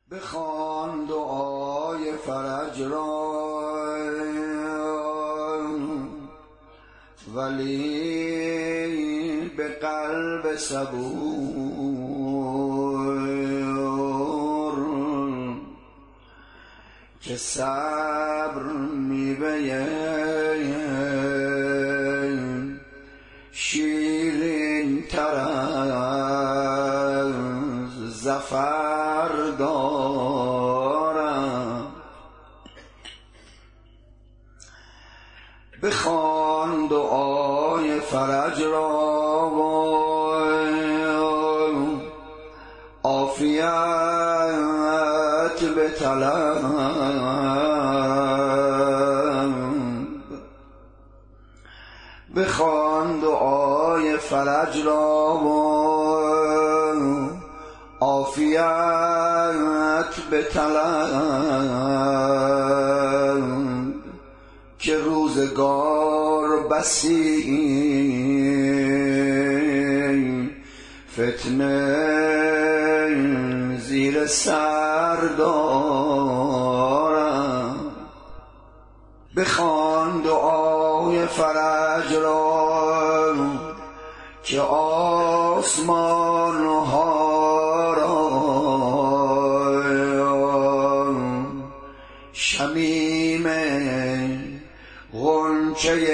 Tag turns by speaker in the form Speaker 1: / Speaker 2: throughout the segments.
Speaker 1: بخوان دعای فرج را ولی به قلب صبور که صبر میوه شیرین تر از ظفر دارم. بخوان دعای فرج را و عافیت بطلب. بخوان دعای فرج را و عافیت بطلب که روزگار بسی فتنه زیر سر دارم. بخوان دعای فرج را که آسمان ها را شمیم غنچه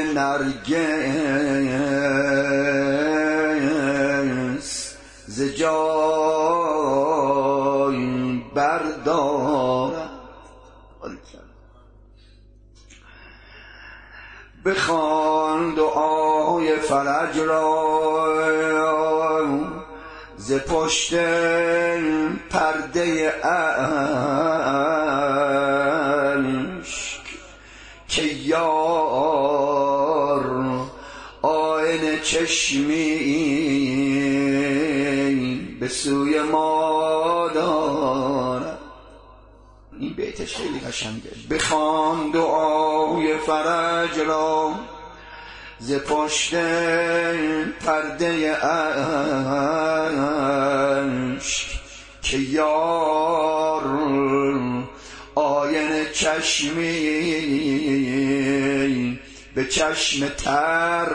Speaker 1: نرگس ز جای بردارم. بخوان دعای فرج را ز پشت پرده عشق که یار آینه چشمی به سوی ما دارد. این بیتش خیلی قشنگه. بخوان دعای فرج را ز پشت پرده عشق که یار آینه چشمی به چشم تر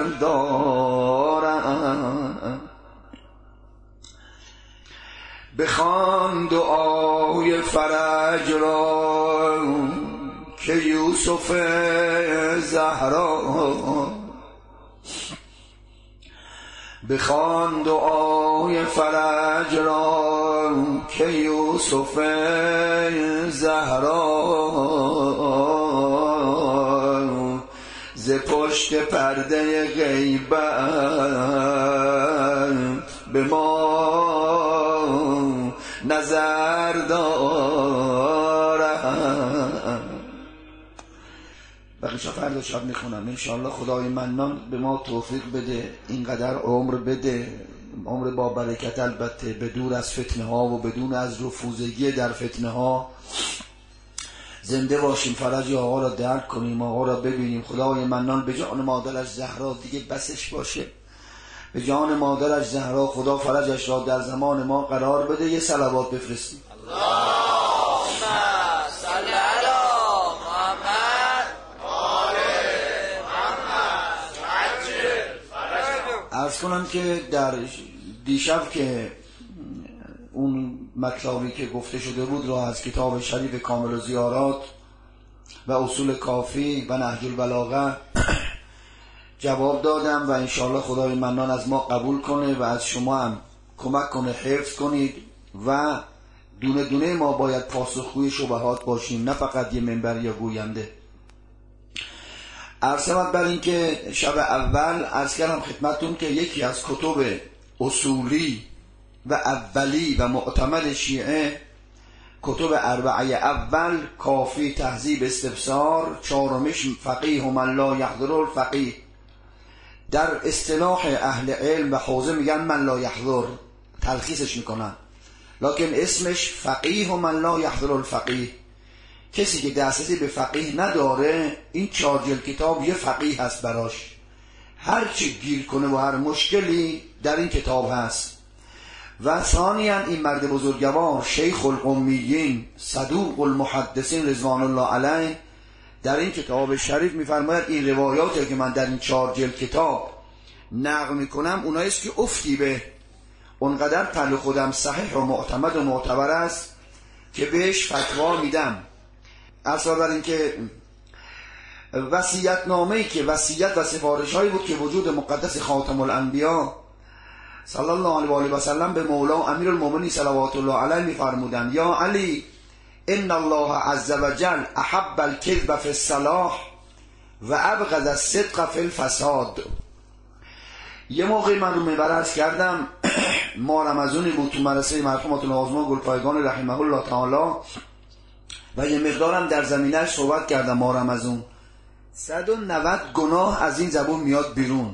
Speaker 1: دارم. بخوان دعای فرج را که یوسف زهرا. بخوان دعای فرج را که یوسف زهرا ز پشت پرده غیبت به ما نظر دارم. بقیشا فردا شب میخونم انشاءالله. خدای منان به ما توفیق بده، اینقدر عمر بده، عمر با برکت، البته به دور از فتنه ها و بدون از رفوزگی در فتنه ها زنده باشیم، فرج آقا را درک کنیم، آقا را ببینیم. خدای منان به جان مادرش زهرا دیگه بسش باشه، به جان مادرش زهرا خدا فرجش را در زمان ما قرار بده. یه صلوات بفرستیم.
Speaker 2: اللهم صل علی محمد آل محمد عجل فرجهم.
Speaker 1: عرض کنم که در دیشب که اون مطلبی که گفته شده بود را از کتاب شریف کامل الزیارات و اصول کافی و نهج البلاغه جواب دادم و انشاءالله خدای منان از ما قبول کنه و از شما هم کمک کنه حفظ کنید و دونه دونه ما باید پاسخگوی شبهات باشیم، نه فقط یه منبر یا گوینده. عرض بر این که شب اول عرض کردم خدمتتون که یکی از کتب اصولی و اولی و معتمد شیعه کتب اربعه اول، کافی، تهذیب، استبصار، چهارمش فقیه و من لا یحضر الفقیه. در اصطلاح اهل علم و حوزه میگن من لا یحضر، تلخیصش میکنن، لکن اسمش فقیه و من لا یحضر الفقیه. کسی که دسترسی به فقیه نداره، این 4 جلد کتاب یه فقیه هست براش. هر چی گیر کنه و هر مشکلی در این کتاب هست و ثانیاً این مرد بزرگوار شیخ القمیین صدوق المحدثین رضوان الله علیه در این کتاب شریف میفرماید این روایاتی که من در این 4 جلد کتاب نقل میکنم اوناییست که افتی به اونقدر پل خودم صحیح و معتمد و معتبر است که بهش فتوا میدم. اصلا بر این که وصیت‌نامه‌ای که وصیت و سفارش‌هایی بود که وجود مقدس خاتم الانبیا صلی الله علیه و آله و سلم به مولا امیرالمومنین صلوات الله علیه می‌فرمودند یا علی ان الله عز وجل احب الکذب فی الصلاح و ابغض الصدق فی الفساد. یه موقعی من رو منبر عرض کردم ما رمضانی بود تو مدرسه مرحومات العظما گلپایگان رحمه الله تعالی و یه مقدارم در زمینه‌اش صحبت کردم. ما رمضان 190 گناه از این زبون میاد بیرون،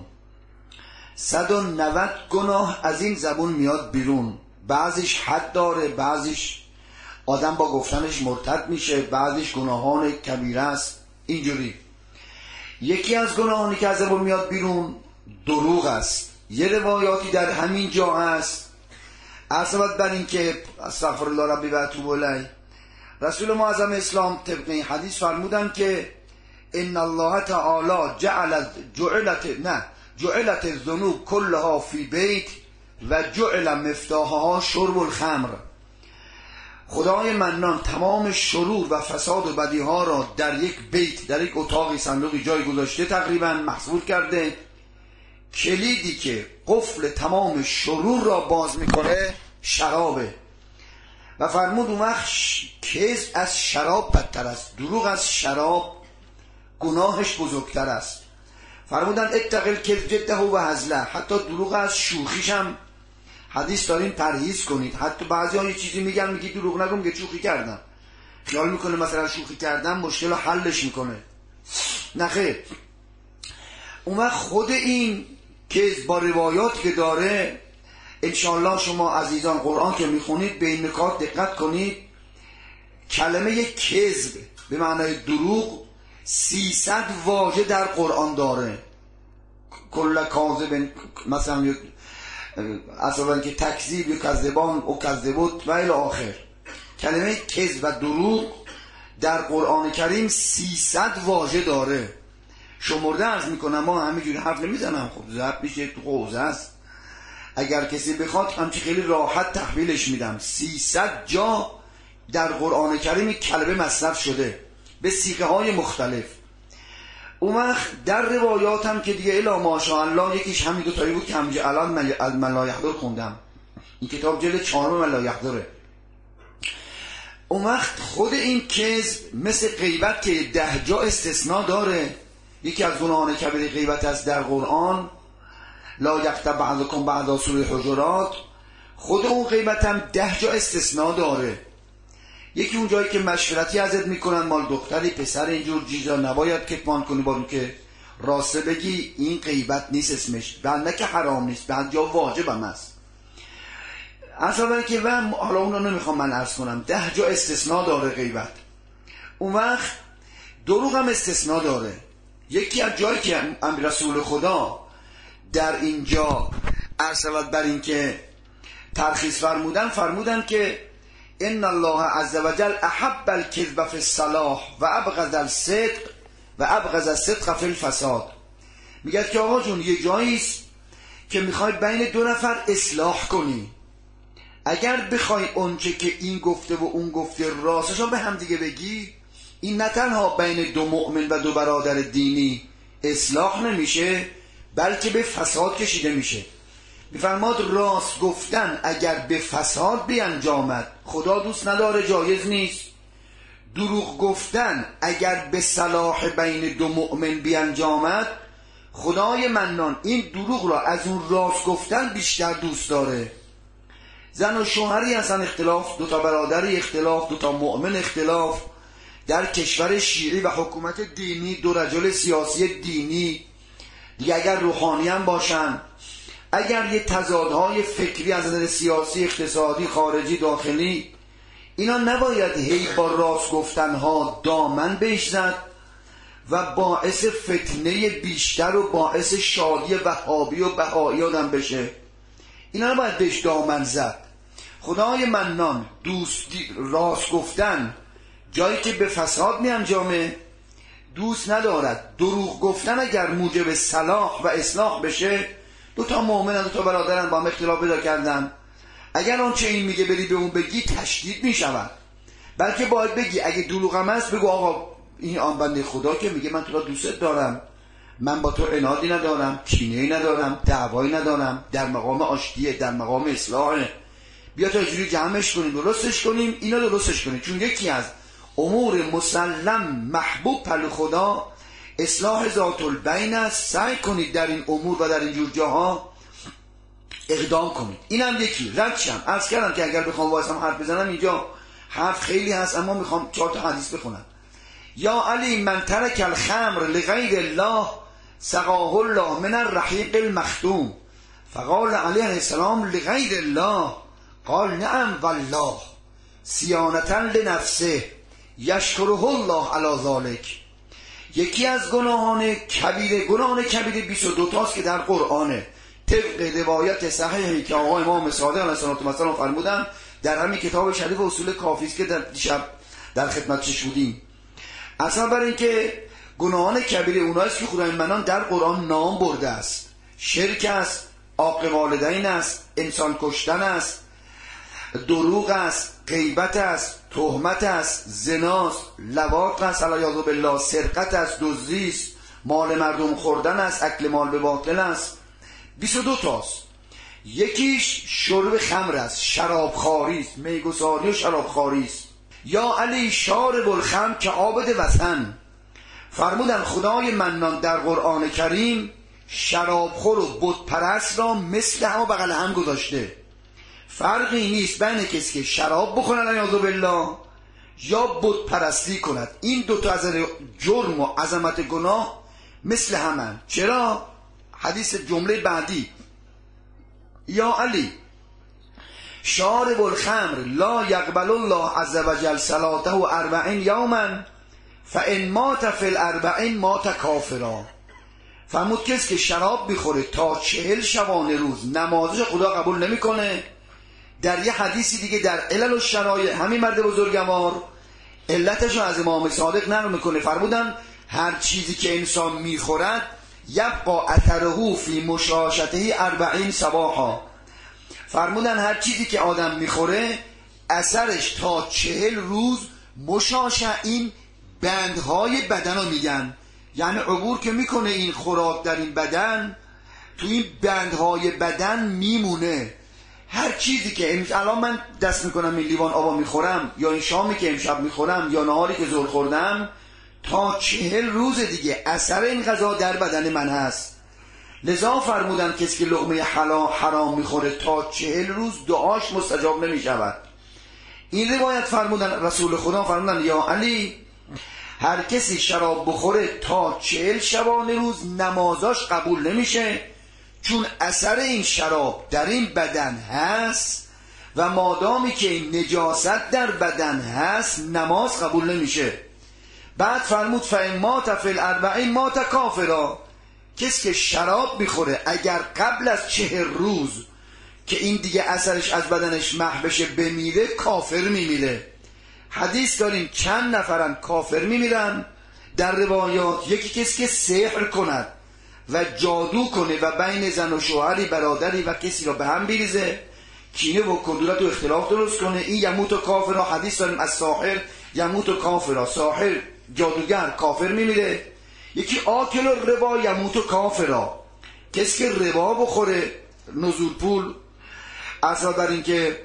Speaker 1: 190 گناه از این زبون میاد بیرون. بعضیش حد داره، بعضیش آدم با گفتنش مرتد میشه، بعضیش گناهان کبیره است. اینجوری یکی از گناهانی که از زبون میاد بیرون دروغ است. یه روایاتی در همین جا هست اصابت بر این که استغفر الله ربی و اتوب الیه رسول معظم اسلام طبق این حدیث فرمودن که ان الله تعالی جعلت الذنوب كلها فی بیت و جعل مفتاحها شرب الخمر. خدای منان تمام شرور و فساد و بدیها را در یک بیت، در یک اتاقی صندوقی جای گذاشته، تقریبا محصور کرده. کلیدی که قفل تمام شرور را باز میکنه شرابه. و فرمود اون وقت کذب از شراب بدتر است، دروغ از شراب گناهش بزرگتر است. فرمودن اتق الکذب جده و هزله، حتی دروغ از شوخیش هم حدیث دارین پرهیز کنید. حتی بعضی ها یه چیزی میگن میگی دروغ نگم که شوخی کردم، خیال میکنه مثلا شوخی کردم مشکل رو حلش میکنه. نه خیر. اون وقت خود این کذب با روایات که داره، انشاءالله شما عزیزان قرآن که میخونید به این نکات دقت کنید. کلمه کذب به معنای دروغ 300 واژه در قرآن داره. کل کاذب مثلا اصلا که تکذیب یا کذبان و کذبوت و الی آخر. کلمه کذب و دروغ در قرآن کریم 300 واژه داره. شمرده عرض میکنم، ما همینجوری حرف نمیزنم، خب ضبط میشه تو حوزه است. اگر کسی بخواد همچی خیلی راحت تحویلش میدم. 300 جا در قرآن کریم کلمه مصرف شده به صیغه های مختلف. اون وقت در روایات هم که دیگه الا ماشاءالله یکیش همین دو تایی بود که همجه الان من لا یحضر خوندم. این کتاب جلد 4 من لا یحضره. اون وقت خود این کذب مثل غیبت که 10 جا استثناء داره. یکی از گناهان کبیر غیبت است در قرآن، لا یغتب بعضکم بعضا سوره حجرات. خود اون غیبت هم 10 جا استثناء داره. یکی اون جایی که مشورتی ازت میکنن مال دختری پسر اینجور چیزا نباید کتمان کنی، با اون که راسته بگی این غیبت نیست اسمش، بنده که حرام نیست، بعد جا واجب هم است. اصلا که حالا اون رو نمیخوام من عرض کنم. 10 جا استثناء داره غیبت. اون وقت دروغ هم استثناء داره. یکی از جایی که امر رسول خدا در اینجا ارسلت بر این که ترخیص فرمودن که ان الله عز وجل احب الکذب فی الصلاح و ابغض الصدق فی الفساد. میگه که آقا جون یه جاییست که میخوای بین دو نفر اصلاح کنی، اگر بخوای اونچه که این گفته و اون گفته راستشو به هم دیگه بگی، این نه تنها بین دو مؤمن و دو برادر دینی اصلاح نمیشه، بلکه به فساد کشیده میشه. میفرماد راست گفتن اگر به فساد بیانجامد خدا دوست نداره، جایز نیست. دروغ گفتن اگر به صلاح بین دو مؤمن بیانجامد، خدای منان این دروغ را از اون راست گفتن بیشتر دوست داره. زن و شوهری هستن اختلاف، دوتا برادری اختلاف، دوتا مؤمن اختلاف، در کشور شیعی و حکومت دینی، دو رجل سیاسی دینی دیگه اگر روحانی هم باشن، اگر یه تضادهای فکری از نظر سیاسی، اقتصادی، خارجی، داخلی، اینا نباید هی با راست گفتنها دامن بهش زد و باعث فتنه بیشتر و باعث شادی وهابی و بهایی آدم بشه. اینا رو باید بهش دامن زد. خدای منان دوستی راست گفتن جایی که به فساد می انجامه دوست ندارد. دروغ گفتن اگر موجب صلاح و اصلاح بشه، دو تا مؤمن دو تا برادرن با هم اختلاف پیدا کردن، اگر اون چه این میگه بری به اون بگی تشدید می شود. بلکه باید بگی اگه دروغم هست بگو آقا این آن بنده خدا که میگه من تو را دوست دارم، من با تو عنادی ندارم، کینه‌ای ندارم، دعوایی ندارم، در مقام آشتیه، در مقام اصلاحه، بیا تا اینجوری جمعش کنیم درستش کنیم، اینا درستش کنیم. چون یکی از امور مسلم محبوب پر خدا اصلاح ذات البین است. سعی کنید در این امور و در این جور جاها اقدام کنید. اینم یکی. ردشم عرض کردم که اگر بخوام واسم حرف بزنم اینجا حرف خیلی هست، اما میخوام 4 تا حدیث بخونم. یا علی من ترک الخمر لغیر الله سقاه الله من الرحیق المختوم فقال علیه السلام لغیر الله قال نعم والله صیانة لنفسه یشکره الله علی ذلک. یکی از گناهان کبیره 22 تاست که در قرآنه، طبق روایت صحیحی که آقای امام صادق علیه السلام فرمودن در همین کتاب شریف اصول کافی است که در دیشب در خدمتش بودیم. اصلا برای اینکه گناهان کبیره اوناییست که خدای منان در قرآن نام برده است. شرک است، عاق والدین است، انسان کشتن است، دروغ است، غیبت است، تهمت است، زناست، لواط است علیاذ بالله، سرقت است، دزدی است، مال مردم خوردن است، اکل مال به باطل است. 22 تاست. یکیش شرب خمر است، شرابخواری است، میگساری و شرابخواری است. یا علی شارب الخمر که عابد وطن. فرمودن خدای منان در قرآن کریم شرابخور و بت پرست را مثل هم و بغل هم گذاشته. فرقی نیست بین کسی که شراب بخورن علیاذ بالله یا بت پرستی کند. این دوتا از جرم و عظمت گناه مثل همن. چرا؟ حدیث جمله بعدی یا علی شارب الخمر لا یقبل الله عز وجل صلاته 40 یوما فان مات فی ال40 مات کافرا. فرمود کسی که شراب بخوره تا 40 شبانه روز نمازش خدا قبول نمیکنه. در یه حدیثی دیگه در علل و شرایع همین مرد بزرگوار علتش رو از امام صادق نقل میکنه. فرمودن هر چیزی که انسان میخورد یبقى اثره فی مشاشته 40 صباحا. فرمودن هر چیزی که آدم میخوره اثرش تا 40 روز مشاشه، این بندهای بدن رو میگن، یعنی عبور که میکنه این خوراک در این بدن تو این بندهای بدن میمونه. هر چیزی که الان من دست میکنم این لیوان آبا میخورم یا این شامی که امشب میخورم یا نهاری که ظهر خوردم تا 40 روز دیگه اثر این غذا در بدن من هست. لذا فرمودن کسی که لقمه حرام میخوره تا 40 روز دعاش مستجاب نمیشود. این روایت فرمودن رسول خدا فرمودن یا علی هر کسی شراب بخوره تا 40 شبانه روز نمازاش قبول نمیشه، چون اثر این شراب در این بدن هست و مادامی که این نجاست در بدن هست نماز قبول نمیشه. بعد فرمود فإن مات فی ال40 مات کافرا. کسی که شراب میخوره اگر قبل از 40 روز که این دیگه اثرش از بدنش محو بشه بمیره کافر میمیره. حدیث داریم چند نفرن کافر میمیرن در روایات. یکی کسی که سحر کند و جادو کنه و بین زن و شوهری برادری و کسی را به هم بریزه، کینه و کدورت و اختلاف درست کنه، این یموت و کافر. حدیث داریم از ساحر یموت و کافر، ساحر جادوگر کافر میمیره. یکی آکل ربا یموت و کافر، کسی که ربا بخوره نزول پول اصلا بر این که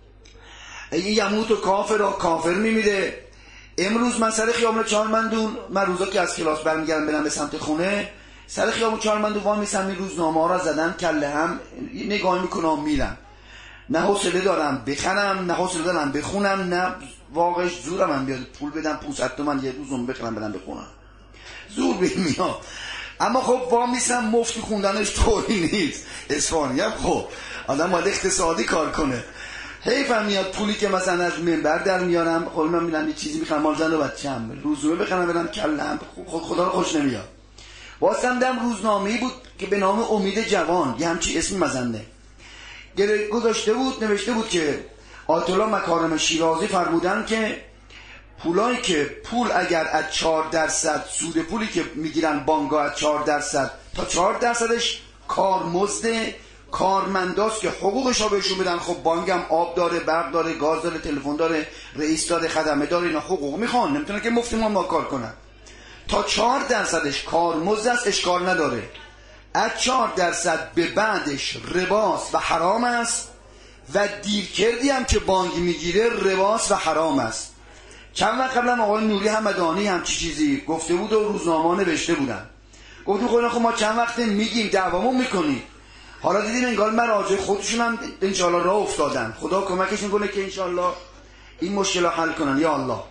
Speaker 1: این یموت و کافر میمیره. امروز من سر خیابون چهارمندون، من روزا که از کلاس برمیگردم برم به سمت خونه سر خیابون چهارمندون وای میسم این روزنامه ها را زدن کله هم نگاه میکنم میرم، نه حوصله دارم بخرم نه حوصله دارم بخونم، نه واقعش زورم هم بیاد پول بدم 500 تومن یه روزم بخرم بدم بخونم، زور بهم میاد. اما خب وای میسم مفتی خوندنش طوری نیست اصفهانی هم خب آدم باید اقتصادی کار کنه. حیفم میاد پولی که مثلا از منبر در میارم خب من میرم یه چیزی میخرم مال زن و بچه‌م، روزنامه بخرم برم کلم خدا رو خوش نمیاد. واسم دم روزنامه‌ای بود که به نام امید جوان، یه همچی اسمی مزنده. گذاشته بود نوشته بود که آیت الله مکارم شیرازی فرمودن که پول اگر از 4% سود پولی که میگیرن بانک‌ها از 4% تا 4%ش کارمزد کارمنداست که حقوقش رو بهشون بدن. خب بانک هم آب داره، برق داره، گاز داره، تلفن داره، رئیس داره، خدمه داره، اینا حقوق میخوان، نمیتونه که مفت ما کار کنن. تا 4%ش کارمزد است، اشکال نداره. از 4% به بعدش رباست و حرام است و دیرکردی هم که بانک میگیره رباست و حرام است. چند وقت قبلا آقای نوری همدانی همچی چیزی گفته بود و روزنامه نوشته بودن. گفتیم خب ما چند وقت میگیم دعوامون میکنیم، حالا دیدین انگار مراجع خودشون هم انشالله راه افتادن. خدا کمکشون کنه که انشالله این مشکل رو حل کنن. یا الله.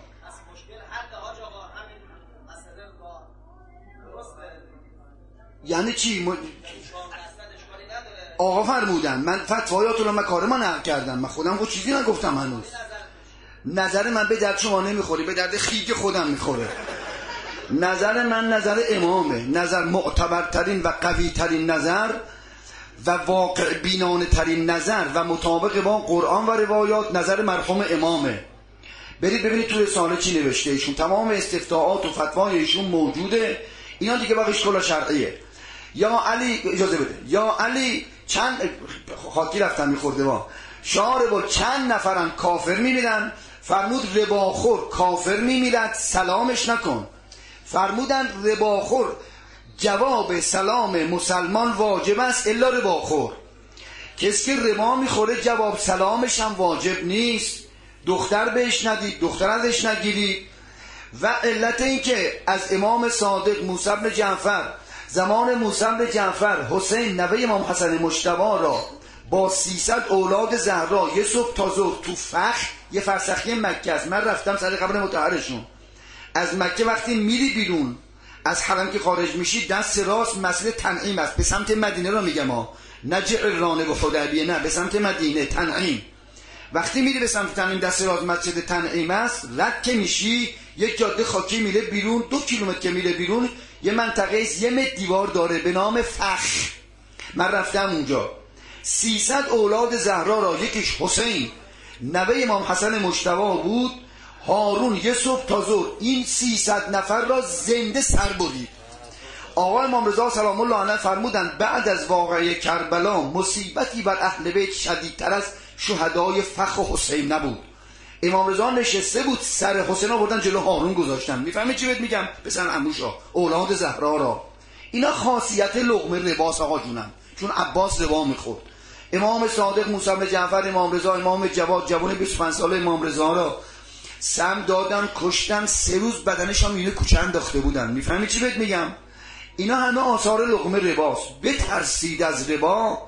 Speaker 1: یعنی چی؟ آقا فرمودن، من فتوایات رو مکارم نقل کردم، من خودم خود چیزی نگفتم هنوز. نظر من به درد شما نمیخوری، به درد خیگ خودم میخوره. نظر من نظر امامه، نظر معتبرترین و قویترین نظر و واقع بینانه ترین نظر و مطابق با قرآن و روایات نظر مرحوم امامه. برید ببینید تو رساله چی نوشته ایشون، تمام استفتاءات و فتوای ایشون موجوده. اینا دیگه بقیش کلا شرعیه. یا علی اجازه بده، یا علی چند خاکی رفتن میخورده با شاربا چند نفرن کافر میمیرن، فرمود رباخور کافر میمیرد سلامش نکن. فرمودن رباخور جواب سلام مسلمان واجب است الا رباخور. کسی که ربا میخوره جواب سلامش هم واجب نیست. دختر بهش ندید، دختر ازش نگیرید. و علت این که از امام صادق موسی بن جعفر زمان موسی بن جعفر حسین نوه امام حسن مجتبی را با 300 اولاد زهرا یه صبح تا ظهر تو فخ، یه فرسخی مکه است، من رفتم سر قبر مطهرشون، از مکه وقتی میری بیرون از حرم که خارج میشی دست راست مسجد تنعیم است، به سمت مدینه را میگم ها، نه جعرانه و خدیبیه، نه به سمت مدینه تنعیم. وقتی میری به سمت تنعیم دست راست مسجد تنعیم است، رد که میشی یک جاده خاکی میره بیرون، 2 کیلومتر که میره بیرون یه منطقه است، 1 متر دیوار داره به نام فخ. من رفتم اونجا، 300 اولاد زهرا را یکیش حسین نوه امام حسن مجتبی بود، هارون یه صبح تا ظهر این 300 نفر را زنده سر برید. آقا امام رضا سلام الله علیه فرمودند بعد از واقعه کربلا مصیبتی بر اهل بیت شدیدتر از شهدای فخ و حسین نبود. امام رضا نشسته بود، سر حسین آوردن جلو هارون گذاشتن. میفهمی چی بهت میگم؟ پسر عموشا اولاد زهرا را. اینا خاصیت لقمه رباس آقا جونم، چون عباس ربا میخورد. امام صادق موسی بن جعفر امام رضا امام جواد جوان 25 ساله امام رضا را سم دادن کشتن، 3 روز بدنش هم اینه کوچه انداخته بودن. میفهمی چی بهت میگم؟ اینا همه آثار لقمه رباس. بترسید از ربا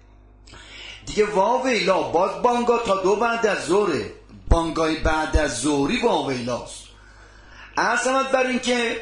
Speaker 1: دیگه واویلا. باز بانگا تا 2 بعد از ظهره، بانگای بعد از ظهری واویلاست. عرضمت بر این که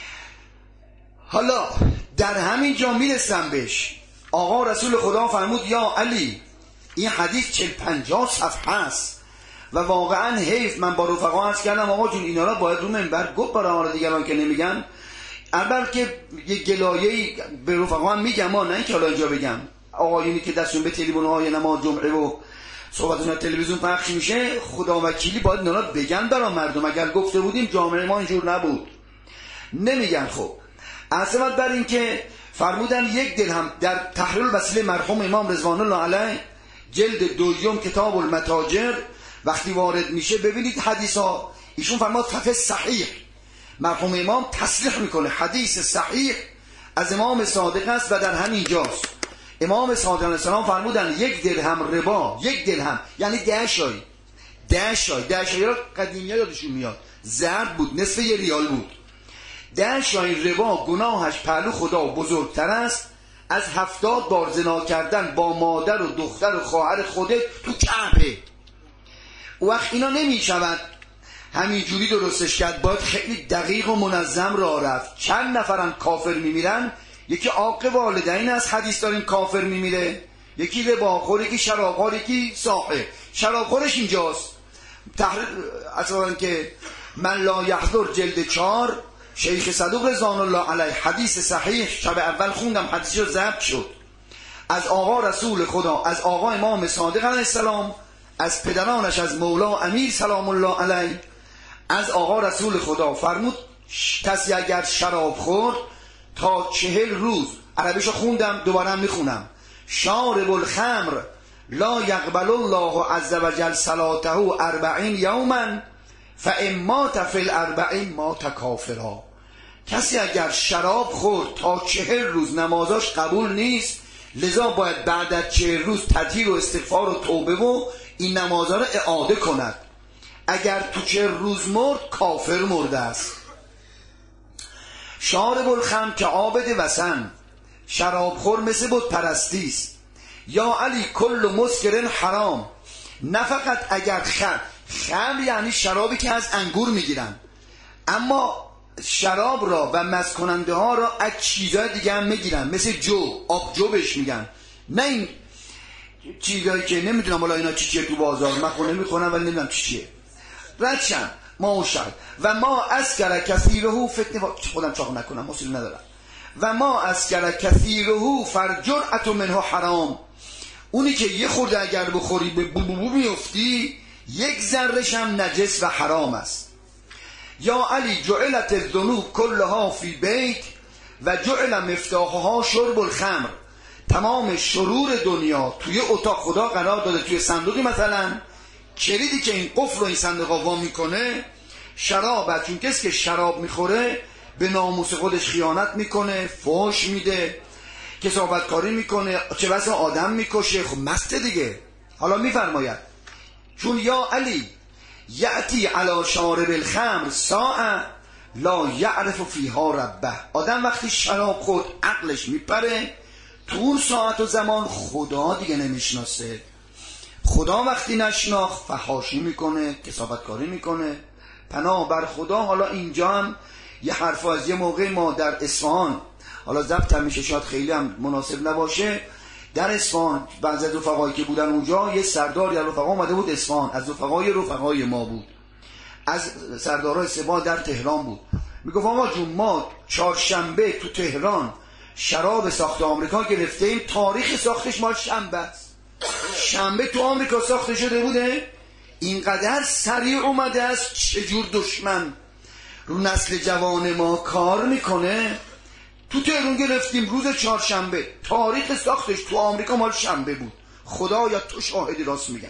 Speaker 1: حالا در همین جا میرسم بهش. آقا رسول خدا فرمود یا علی، این حدیث 40-50 صفحه است و واقعا حیف. من با رفقا عرض کردم آقا جون اینا را باید رو منبر گفت برای حالا دیگران که نمیگن. البته که یه گلایه‌ای به رفقا هم میگم، نه اینکه حالا اینجا بگم. آقایونی که دستشون به تلویزیون‌های نماز جمعه و صحبتون تلویزیون پخش میشه، خدا وکیلی باید اینا بگن برای مردم. اگر گفته بودیم جامعه ما اینجور نبود. نمیگن. خب عظمت بر این که فرمودن 1 درهم در تحریر الوسیله مرحوم امام رضوان الله علیه جلد 2 کتاب المتاجر وقتی وارد میشه ببینید حدیثا. ایشون فرمود صحیح صحیح، مرحوم امام تصریح میکنه حدیث صحیح از امام صادق است و در همین جاست. امام صادق علیه السلام فرمودن 1 درهم ربا، 1 درهم یعنی 10 شای. 10 شای را قدیمی ها یادشون میاد، زرد بود، نصف 1 ریال بود. 10 شای ربا گناهش پهلو خدا بزرگتر است از 70 بار زنا کردن با مادر و دختر و خواهر خودت تو کعبه. وقت اینا نمیشود همینجوری درستش کرد، باید خیلی دقیق و منظم راه رفت. چند نفرن کافر میمیرن؟ یکی عاق والدین از حدیث داریم کافر میمیره، یکی رباخور، یکی شرابخور، یکی ساحر. شرابخورش اینجاست اصلا که من لا یحضر جلد 4 شیخ صدوق رضوان الله علیه حدیث صحیح شب اول خوندم، حدیث رو ضبط شد. از آقا رسول خدا، از آقا امام صادق علیه السلام، از پدرانش، از مولا امیر سلام الله علیه، از آقا رسول خدا فرمود کسی اگر شراب خورد تا 40 روز، عربیشو خوندم دوباره هم میخونم، شارب الخمر لا یقبل الله عز وجل صلاته 40 یوما فان مات فی ال40 مات کافرا. کسی اگر شراب خورد تا 40 روز نمازاش قبول نیست، لذا باید بعد از 40 روز تطهیر و استغفار و توبه و این نمازا رو اعاده کند. اگر تو 40 روز مرد کافر مرده است. شارب الخمر که عابد وثن، شرابخور مثل بت پرستی است. یا علی کل مسکر حرام، نه فقط اگر خمر یعنی شرابی که از انگور میگیرن، اما شراب را و مست کننده ها را از چیزهای دیگه هم میگیرن، مثل جو، آبجو بهش میگن، نه این چیزهایی که نمیدونم والا اینا چیه تو بازار، من خونه میخونم ولی نمیدونم چیه. ردشن ما شد و ما اسکر کثیره فتنه، خودم چاق نکنم مسئول ندارم. و ما اسکر کثیره فرجرعت منه حرام، اونی که یه خورده اگر بخوری به بو میفتی، 1 ذره‌ش هم نجس و حرام است. یا علی جعلت الذنوب کلها فی بیت و جعل مفتاحها شرب الخمر، تمام شرور دنیا توی اتاق خدا قرار داده، توی صندوقی مثلا کلیدی که این قفل رو این صندوق وا میکنه شراب، چون کسی که شراب میخوره به ناموس خودش خیانت میکنه، فحش میده، کسافت کاری میکنه، چه بسا آدم میکشه، خب مسته دیگه. حالا میفرماید چون یا علی یأتی علی شارب الخمر ساعه لا یعرف فیها ربه، آدم وقتی شراب خورد عقلش میپره، تو اون ساعت و زمان خدا دیگه نمیشناسه. خدا وقتی نشناخت فحاشی میکنه، کسافت کاری میکنه، پناه بر خدا. حالا اینجا هم یه حرف از یه موقع ما در اصفهان، حالا ضبط هم میشه شاید خیلی هم مناسب نباشه، در اصفهان بعضی از رفقایی که بودن اونجا، یه سرداری از رفقا اومده بود اصفهان، از رفقای ما بود، از سردارای سپاه در تهران بود. میگفت آقا جون ما 4شنبه تو تهران شراب ساخت آمریکا گرفتیم، تاریخ ساختش مال شنبه است، شنبه تو آمریکا ساخته شده بوده، اینقدر سریع اومده است. چجور دشمن رو نسل جوان ما کار میکنه. تو تهران گرفتیم روز 4شنبه، تاریخ ساختش تو آمریکا مال شنبه بود. خدا یا تو شاهدی، راست میگم.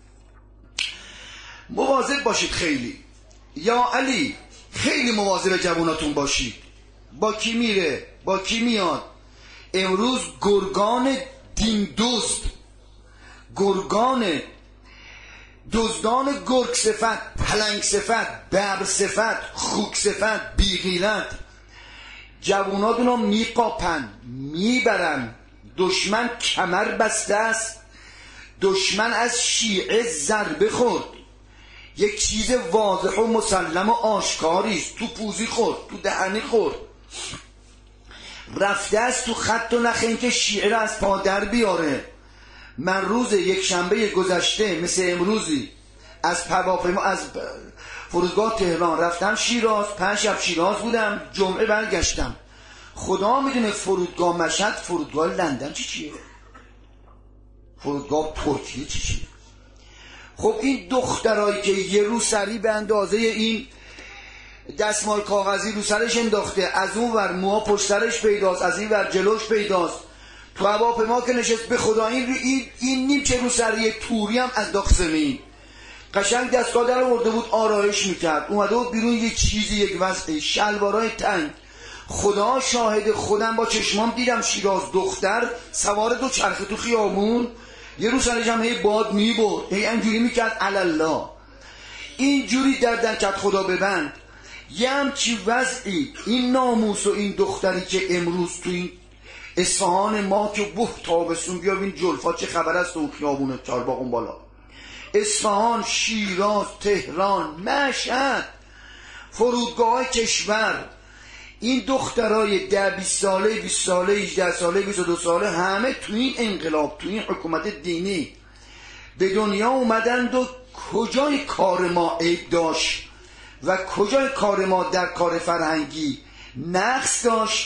Speaker 1: مواظب باشید خیلی. یا علی خیلی مواظب جواناتون باشید. با کی میره با کی میاد. امروز گرگان دین دزد، گرگان دزدان گرگ صفت، پلنگ صفت، ببر صفت، خوک صفت، بیغیرت جواناتون رو میقاپن، میبرن. دشمن کمر بسته است، دشمن از شیعه ضربه خورد، یک چیز واضح و مسلم و آشکاریست، تو پوزی خورد، تو دهنی خورد، رفته است تو خط و نخ این که شیعه را از پا در بیاره. من روز 1 شنبه گذشته مثل امروزی از هواپیما از فرودگاه تهران رفتم شیراز، 5 شب شیراز بودم، جمعه برگشتم. خدا میدونه فرودگاه مشهد، فرودگاه لندن چیه، فرودگاه ترکیه چیه. خب این دخترایی که یه رو سری به اندازه این دستمال کاغذی رو سرش انداخته، از اون ور موها پشت سرش پیداست، از این ور جلوش پیداست، تو هواپیما که نشست، به خدا این نیمچه رو سری توری هم از داخل زمین قشنگ دستگاه در آورده بود، آرایش میکرد، اومده بود بیرون یه چیزی، یک وضعی، شلوارای تنگ. خدا شاهد، خودم با چشمام دیدم شیراز، دختر سوار 2 چرخه تو خیابون، یه رو سرش هم هی باد میبرد، هی اینجوری میکرد الله. اینجوری دردن کرد خدا ببند. یه همچی وضعی. این ناموس و این دختری که امروز تو این اصفهان ما که تابستون بیا ببین جلفا چه خبر است، اون خیابون چهارباغ اون بالا، اصفهان، شیراز، تهران، مشهد، فرودگاه کشور، این دخترای 10 20 ساله، 20 ساله، 18 ساله، 22 ساله، همه تو این انقلاب، تو این حکومت دینی به دنیا اومدند و کجای کار ما عیب داشت و کجای کار ما در کار فرهنگی نقص داشت،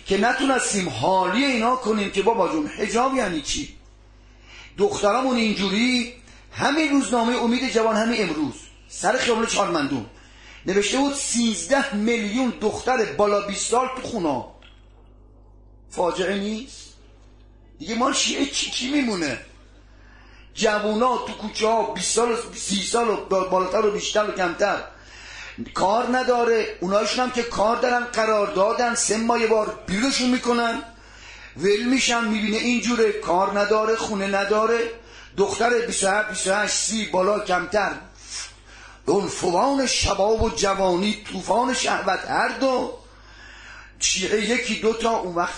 Speaker 1: که نتونستیم حالی اینا کنیم که بابا جون حجاب یعنی چی. دخترامون اینجوری. همین روزنامه امید جوان همین امروز سر خیابان چهارمندون نوشته بود 13 میلیون دختر بالا 20 سال تو خونه. فاجعه نیست؟ دیگه ما شیعه چی میمونه؟ جوونا تو کوچه ها 20 سال 30 سال و بالاتر و بیشتر و کمتر کار نداره. اونایشون هم که کار دارن قرار دادن 3 ماه بار بیرونشون میکنن، ول میشن. میبینه اینجوره، کار نداره، خونه نداره. دختر 27 28 30 بالا کمتر، عنفوان شباب و جوانی، طوفان شهوت، هر دو شیعه یکی دوتا. اون وقت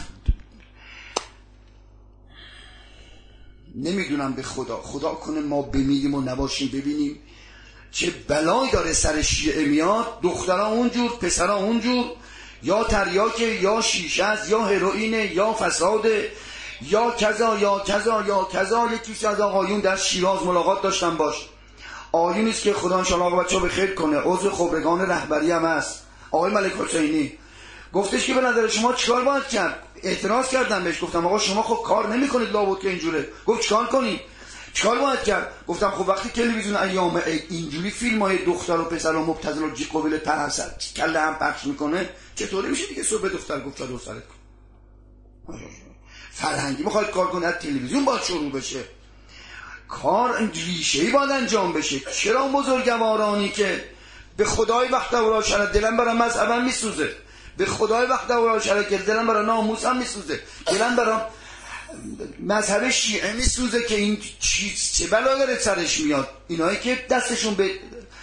Speaker 1: نمیدونم به خدا کنه ما بمیریم و نباشیم ببینیم چه بلایی داره سر شیعه میاد. دخترها اونجور، پسرها اونجور، یا تریاکه، یا شیشه است، یا هروئینه، یا فساده، یا کذا یا کذا یا کذا. یکی از آقایون در شیراز ملاقات داشتم باش. آقایون است که خدا انشاءالله آقا بچه‌ها به خیر کنه، عضو خبرگان رهبری هم هست، آقای ملک حسینی. گفتش که به نظر شما چیکار باید کرد؟ اعتراض کردم بهش، گفتم آقا شما خب کار نمی‌کنید لابد که اینجوره. گفت چیکار کنیم؟ چیکار باید کرد؟ گفتم خب وقتی تلویزیون ایام اینجوری فیلم‌های دختر و پسر و مبتذل و قابل پرحسد کله هم پخش میکنه، چطوری میشه دیگه صبح دختر گفت چادر سرت کن؟ فرهنگی میخواد کار کنه، از تلویزیون باید شروع بشه. کار ریشه‌ای باید انجام بشه. چرا بزرگوارانی که به خدای وقت و شرع دلم برای مذهبم میسوزه، به خدای وقت و شرع که دلم برای ناموسم میسوزه، دلم برای مذهب شیعه میسوزه که این چیز چه بلا داره سرش میاد. اینایی که دستشون به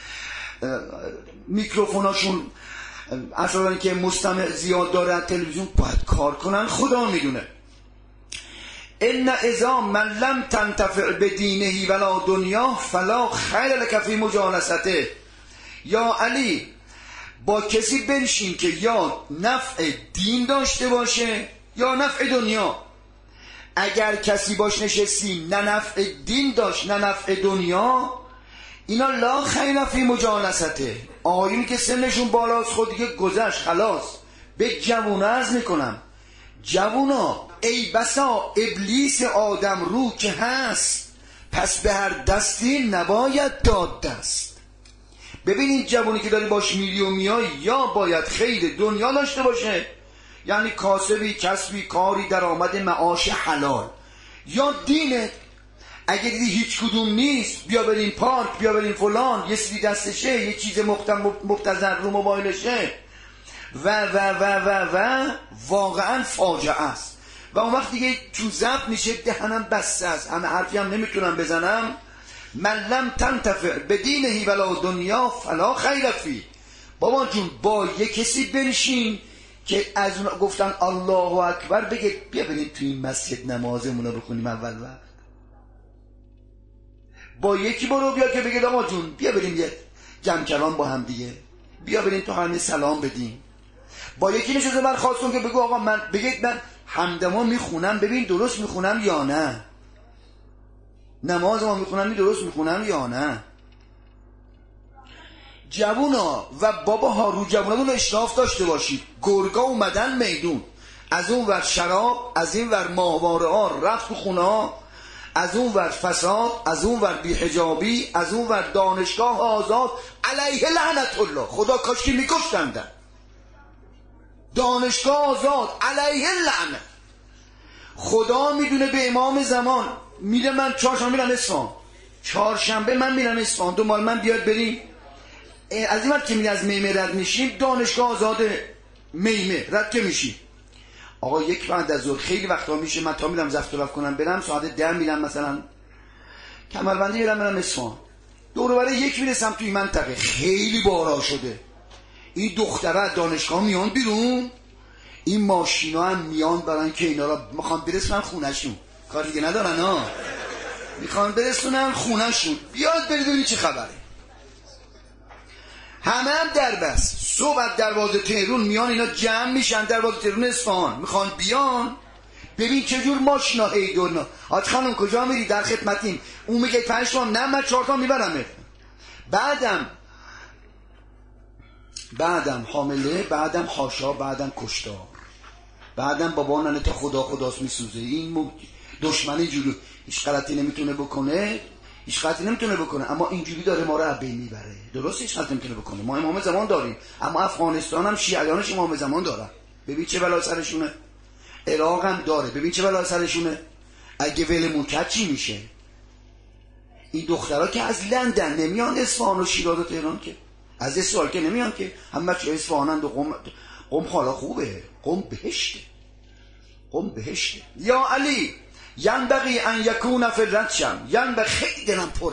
Speaker 1: میکروفوناشون اصلا که مستمع زیاد داره از تلویزیون باید کار کنن. خدا میدونه. ان اذا من لم تنتفع بدینه ولا دنیا فلا خیر لك فی مجالسته. یا علی با کسی بنشین که یا نفع دین داشته باشه یا نفع دنیا. اگر کسی باش نشستی نه نفع دین داشت نه نفع دنیا، اینا لا خیر فی مجالسته. آقایونی که سنشون بالاست خود دیگه گذشت خلاص. به جوونا عرض میکنم، جوونا ای بسا ابلیس آدم رو که هست، پس به هر دستی نباید داد دست. ببینید جوونی که داری باش میری و میای، یا باید خیر دنیا داشته باشه، یعنی کاسبی، کسبی، کاری، درآمد، معاش حلال، یا دینت. اگه دیدی هیچ کدوم نیست، بیا بریم پارک، بیا بریم فلان، یه سری دستشه، یه چیز مبتذل رو موبایلشه و واقعا فاجعه است. و اون وقت دیگه تو ضبط میشه دهنم بسته است، همه حرفی هم نمیتونم بزنم. من لم تنتفع بدینه ولا دنیا فلا خیر فی. بابا جون با یه کسی بنشین که از اون گفتن الله اکبر بگه بیا بریم توی این مسجد نمازمون رو بخونیم اول وقت. با یکی برو بیا که بگه آقا جون بیا بریم یه جمع کلام با هم دیگه، بیا بریم تو همین سلام بدیم. با یکی نشسته من خواستم که بگو آقا من بگید من همدما میخونم ببین درست میخونم یا نه، نماز ما میخونم درست میخونم یا نه. جوونا و باباها رو جوونمون اشراف داشته باشید. گرگا اومدن میدون، از اون ور شراب، از این ور ماهواره ها رفت تو خونه ها، از اون ور فساد، از اون ور بی‌حجابی، از اون ور دانشگاه آزاد. علیه لعنت الله. خدا کاش که میکشتندن. دانشگاه آزاد علیه لعنت. خدا میدونه به امام زمان میره. من چهارشنبه میرم اصفهان، چهارشنبه من میرم اصفهان، دنبال من بیاد بریم. از این وقت که میره از میمه رد میشیم، دانشگاه آزاد میمه رد که میشیم. آقا یک بعد از ظهر خیلی وقتا میشه من تا میرم زفت و رفت کنم برم ساعت 10 میرم مثلا کمربندی میرم اصفهان، دور و بر یک میرسم توی منطقه خیلی بارا شده. این دختره دانشگاه میان بیرون، این ماشینا هم میان برن که اینا رو میخوان برسونن خونهشون، کار دیگه ندارن ها، میخوان برسونن خونهشون. بیاد برید ببینید چه خبره. همه هم در بس. صبح از دروازه تهرون میان اینا جمع میشن، دروازه تهرون اصفهان میخوان بیان. ببین چه جور ماشینا ایدونا. آج خانم کجا میری؟ در خدمتیم. اون میگه 5 تا نه من 4 تا میبرم. بعدم حامله، بعدم حاشا، بعدم کشتار. بعدم بابا ننه تا خداست میسوزه. این دشمنی جلو هیچ غلطی نمیتونه بکنه، اما اینجوری داره ما رو از بین میبره. درست هیچ غلطی نمیتونه بکنه. ما امام زمان داریم، اما افغانستان هم شیعیانش امام زمان دارن. ببین چه بلا سرشونه. عراق هم داره، ببین چه بلا سرشونه. اگه ولمون کرد چی میشه؟ این دخترها که از لندن نمیان اصفهان و شیراز و تهران، که از اسرائیل که نمیان، که همه چه اصفهانند و قم حالا خوبه، قم بهشته. یا علی ینبغی ان یکون فی الرجم، خیلی دلم پره،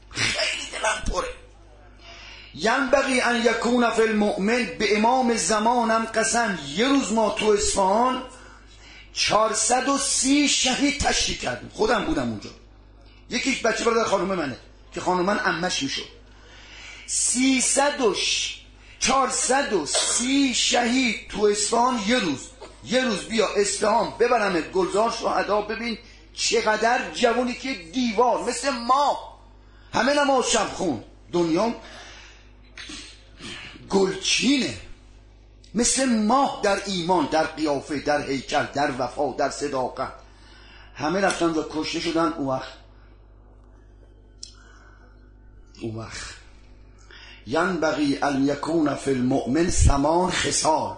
Speaker 1: ینبغی ان یکون فی المؤمن. به امام زمانم قسم یه روز ما تو اصفهان 430 شهید تشییع کردیم. خودم بودم اونجا. یکیش بچه برادر خانم منه که خانم من عمش میشد. 430 شهید تو اصفهان یه روز بیا اصفهان ببرمت گلزار شهدا، ببین چقدر جوانی که دیوار مثل ما، همه نماز شب خون، دنیا گلچینه، مثل ماه در ایمان، در قیافه، در هیکل، در وفا، در صداقت، همه رفتن و کشته شدن. اون وقت ینبغی ان یکون فی المؤمن 8 خصال.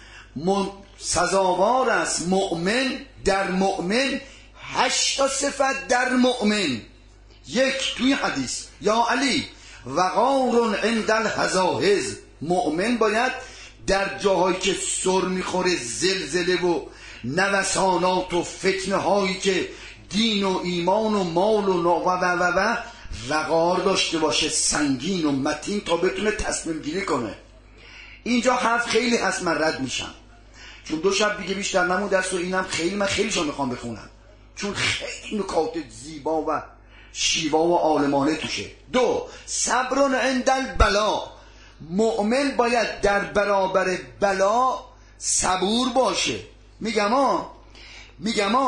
Speaker 1: سزاوار است مؤمن در مؤمن 8 صفت در مؤمن. یک توی حدیث یا علی وقار عند الحزاحز، مؤمن باید در جاهایی که سر میخوره، زلزله و نوسانات و فتنه هایی که دین و ایمان و مال و وقار داشته باشه، سنگین و متین، تا بتونه تصمیم گیری کنه. اینجا حرف خیلی هست، من رد میشم چون 2 شب دیگه بیشتر نمون دست و اینم من خیلیشان میخوام بخونم چون خیلی نکات زیبا و شیوا و عالمانه توشه. 2 صبر عند البلا، مؤمن باید در برابر بلا صبور باشه. میگم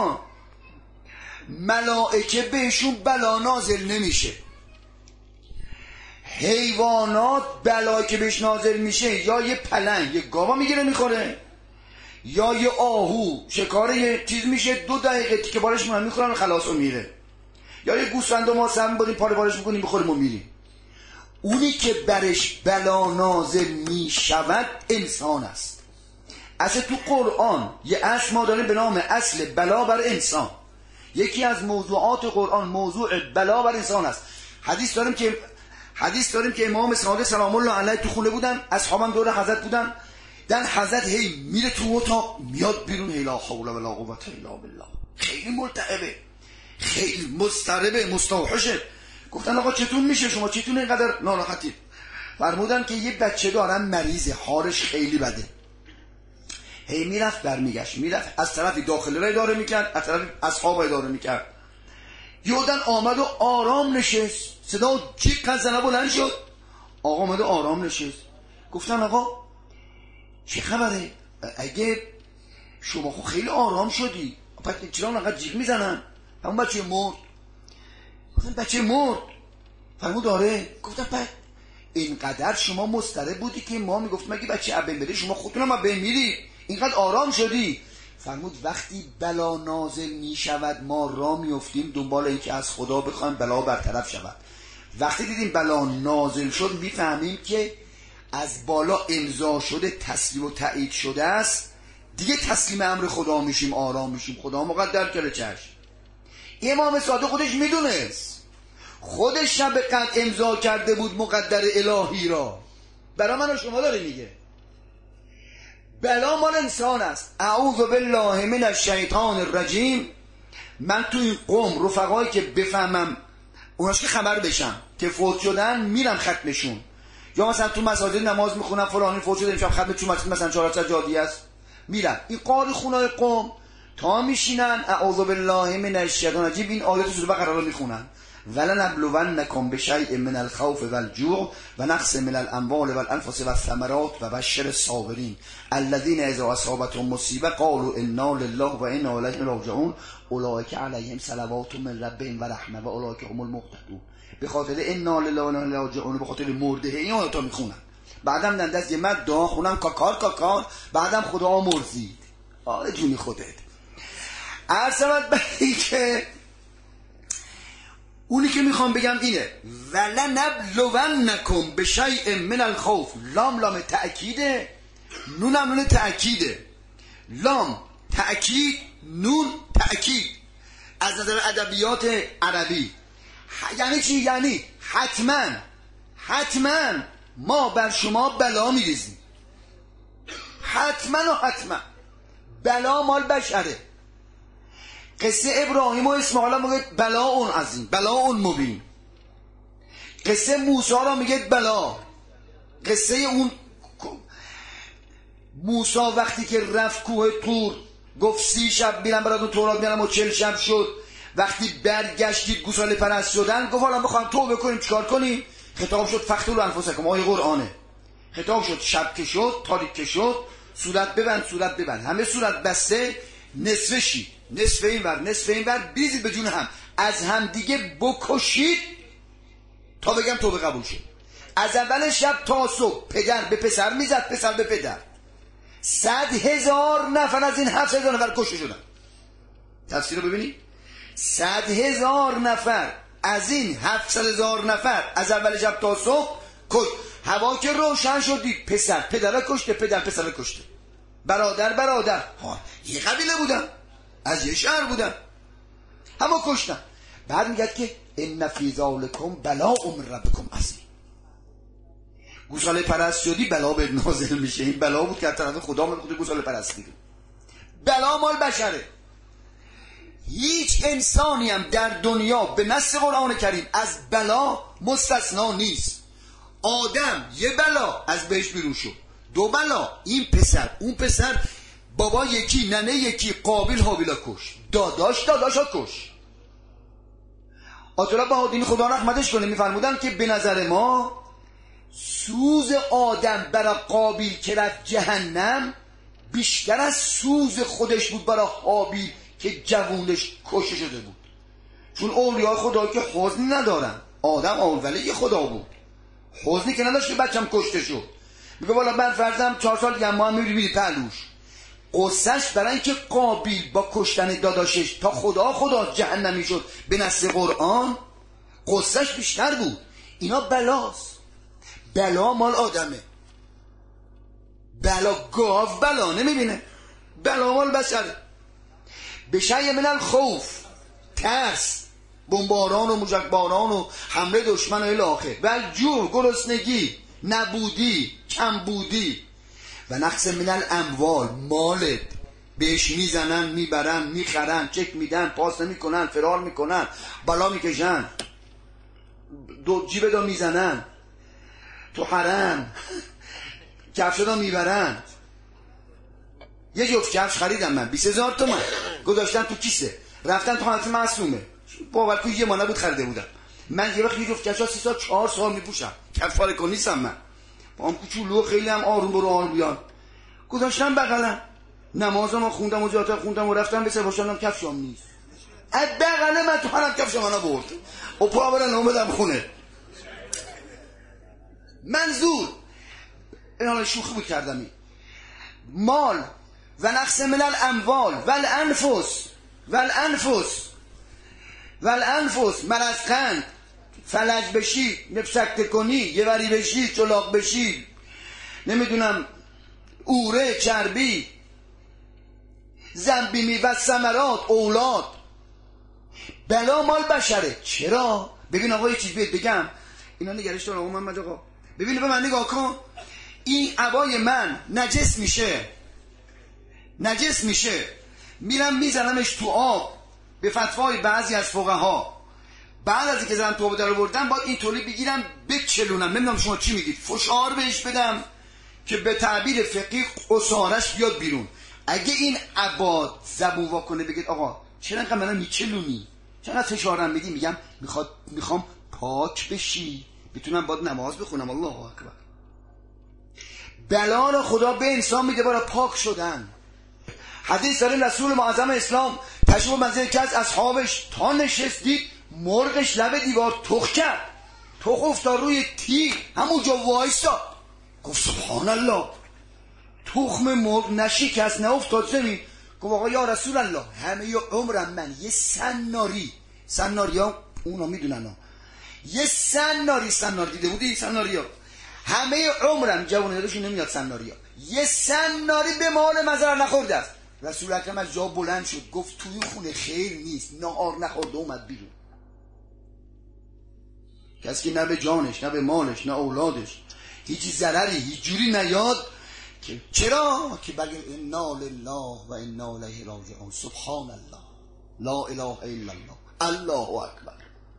Speaker 1: ملائکه بهشون بلا نازل نمیشه، حیوانات بلایی که بهش نازل میشه یا یه پلنگ یه گاوا میگیره میخوره، یا یه آهو شکار یه چیز میشه 2 دقیقه تیکه بارش میخورن خلاص و میره، یا یه گوسفند و ما سم بریم پاره پارش میکنیم بخوریم و میریم. اونی که برش بلا نازل میشود انسان است. اصلا تو قرآن یه اصل ما داریم به نام اصل بلا بر انسان. یکی از موضوعات قرآن موضوع بلا بر انسان است. حدیث داریم که امام صادق سلام الله علیه تو خونه بودن، اصحابم دور حضرت بودن، دن حضرت هی میره تو اتاق میاد بیرون، هی لا حول ولا قوة الا بالله، خیلی ملتهبه، خیلی مضطربه، مستوحشه. گفتن آقا چطور میشه، شما چطور اینقدر ناراحتید؟ فرمودن که یه بچه دارن مریضه، حالش خیلی بده. هی میرفت برمیگشت، میرفت از طرفی داخل را اداره میکرد، از طرفی اصحاب اداره میکرد. یودن آمد و آرام نشست، صدا جیغ زنه بلند شد، آقا آمد و آرام نشست. گفتن آقا چه خبره؟ اگه شما خود خیلی آرام شدی پس چرا انقدر جیغ میزنن؟ همون بچه مرد. گفتن بچه مرد؟ فرمود آره. گفتن پس اینقدر شما مضطرب بودی که ما میگفتیم اگه بچه ابن بره شما خودتون هم میری، اینقدر آرام شدی؟ فرمود وقتی بلا نازل می شود ما را میفتیم دنبال اینکه از خدا بخوایم بلا برطرف شود. وقتی دیدیم بلا نازل شد میفهمیم که از بالا امضا شده، تسلیم و تایید شده است، دیگه تسلیم امر خدا میشیم، آرام میشیم، خدا مقدر کرده. چشم. امام صادق خودش میدونست، خودش شب قدر امضا کرده بود مقدر الهی را. برای من و شما داره میگه بلا مال انسان است. اعوذ بالله من الشیطان الرجیم. من تو این قوم رفقایی که بفهمم اوناش که خبر بشم که فوت شدن میرم ختمشون، یا مثلا تو مساجد نماز میخونم فلانی فوت شده امشب ختم تو مسجد مثلا 400 جادی است، میرم این قاری خونای قوم تا میشینن اعوذ بالله من الشیطان الرجیم این آیات سوره بقره رو میخونن. ولنبلونکم بشیء من الخوف والجوع ونقص من الاموال والانفس والثمرات وبشر الصابرین الذين اذا اصابتهم مصیبه قالوا انا لله و انا الیه راجعون اولئک علیهم صلوات من ربهم و رحمه و اولئک هم المهتدون. به خاطر انا لله و انا الیه راجعون به خاطر مرده این آیات میخونن. بعدم دندست یه مد دعا خونم کاکار بعدم خدا مرزید. آره جونی خودت. عرضمت بری که اونی که میخوام بگم اینه ولنبلونکم بشیء من الخوف. لام تأکیده، نون تأکیده. لام تأکید، نون تأکید. از نظر ادبیات عربی یعنی چی؟ یعنی حتما ما بر شما بلا میریزیم. حتما بلا مال بشره. قصه ابراهیم و اسماعیل میگه بلا اون عظیم، بلا اون مبین. قصه موسی را میگه بلا. قصه اون موسی وقتی که رفت کوه طور گفت 30 شب میرم براتون تورات میارم و 40 شب شد. وقتی برگشتید گوساله پرست شدن گفت حالا میخوام توبه کنیم چیکار کنیم؟ خطاب شد فقتلوا انفسکم، آیه قرآنه. خطاب شد شب که شد، تاریک که شد، صورت ببند. همه صورت بسته، نصف شید، نصف این ور بیزید به جون هم. از هم دیگه بکشید تا بگم توبه قبول شد. از اول شب تا صبح پدر به پسر میزد، پسر به پدر. 100,000 نفر از این 7,000 نفر کشته شدن. تفسیر رو ببینید. 100,000 نفر از این 700,000 نفر از اول شب تا صبح کشت. هوا که روشن شدید پسر پدر کشته، پدر پسر کشته، برادر یه قبیله بودن، از یه شهر بودن، همه کشتن. بعد میگه که ان فی ذالکم بلاء من ربکم عظیم. گوساله پرست شدی بلا به نازل میشه. این بلا بود که از طرف خدا من خود گوساله پرستی. بلا مال بشره. هیچ انسانی هم در دنیا به نص قرآن کریم از بلا مستثنا نیست. آدم یه بلا از بهش بیرون شد، 2 بلا این پسر اون پسر، بابا یکی ننه یکی، قابیل هابیلا کش، داداشا کش. آیت الله بهادین خدا رحمتش کنه میفرمودن که به نظر ما سوز آدم برای قابیل که رفت جهنم بیشتر از سوز خودش بود برای هابیل که جوونش کشته شده بود. چون اولیاء خدا که حزنی ندارن. آدم اول خدا بود، حزنی که نداشت که بچم کشته شد. میگه والا من فرضم 4 سال دیگه ما هم میبینی پهلوش. قصهش برای اینکه قابیل با کشتن داداشش تا خدا جهنمی شد به نص قرآن، قصهش بیشتر بود. اینا بلاست. بلا مال آدمه. بلا گاو بلا نمیبینه، بلا مال بشره. بشیء من الخوف، ترس، بمباران و موشکباران و حمله دشمن و الی آخر، و الجوع، گرسنگی، نبودی، کمبودی، و نقص من الاموال، مالت بهش میزنن، میبرن، میخرن، چک میدن، پاس نمیکنن، فرار میکنن، بالا میکشن، جیب دا میزنن، تو حرم کفش دا میبرن. یه جفت کفش خریدم من 20,000 تومان، گذاشتم تو کیسه، رفتن تو حالت معصومه، باور کن یه ماه نبود خریده بودم. من یه وقت یه جفت کفش 3 سال 4 سال میپوشم، کفش فارکو نیستم من، با هم کوچولو خیلی هم آروم برو آروم بیان. گذاشتم بغلم، نمازم خوندم و جاتم خوندم و رفتم به سباشانم، کفشام نیست. از بغله من تو حالم کفش منو برد و پا برن اومدم خونه. منظور اینا شوخی بود کردم. این مال و نقص من الاموال والانفس مرض قند، فلج بشی، نفسکته کنی، یه وری بشی، چلاق بشی، نمیدونم اوره، چربی، زنبیمی و ثمرات، اولاد. بلا مال بشره. چرا؟ ببین آقا یه چیز بهت بگم، اینا نگرش دارم آقا محمد آقا، ببین به من نگاه کن. این عبای من نجس میشه، میرم میزنمش تو آب. به فتوای بعضی از فقها بعد از اینکه زدم توبه در آوردم باید این طوری بگیرم بچلونم، نمیدونم شما چی میگید، فشار بهش بدم که به تعبیر فقهی قصارش بیاد بیرون. اگه این عبا زبون واکنه بگید آقا چرا انقدر منو میچلونی، چقدر فشارم میدی، میگم میخوام پاک بشی بتونم باید نماز بخونم. الله اکبر. بلا رو خدا به انسان میده برای پاک شدن. حدیث داره رسول معظم اسلام تشریف منزل که از اصحابش تا نشستید مرغش لب دیوار تخ کرد، تخ افتاد روی تیر، همونجا وایسا. گفت سبحان الله، تخم مرغ نشکست، نه افتاد زمین، گفت آقا یا رسول الله همه عمرم من یه سناری ها اونا میدونن ها. یه سناری دیده بودی سناری ها؟ همه عمرم جوانه روشون نمیاد سناری ها. یه سناری به مال مزرعه نخورده است. رسول اکرم از جا بلند شد گفت توی خونه خیر نیست، نهار نخورده اومد بیرون. کسی که نه به جانش نه به مالش نه اولادش هیچ ضرری هیچ جوری نیاد که چرا که بگه انا لله و انا الیه راجعون، سبحان الله لا اله الا الله الله اکبر.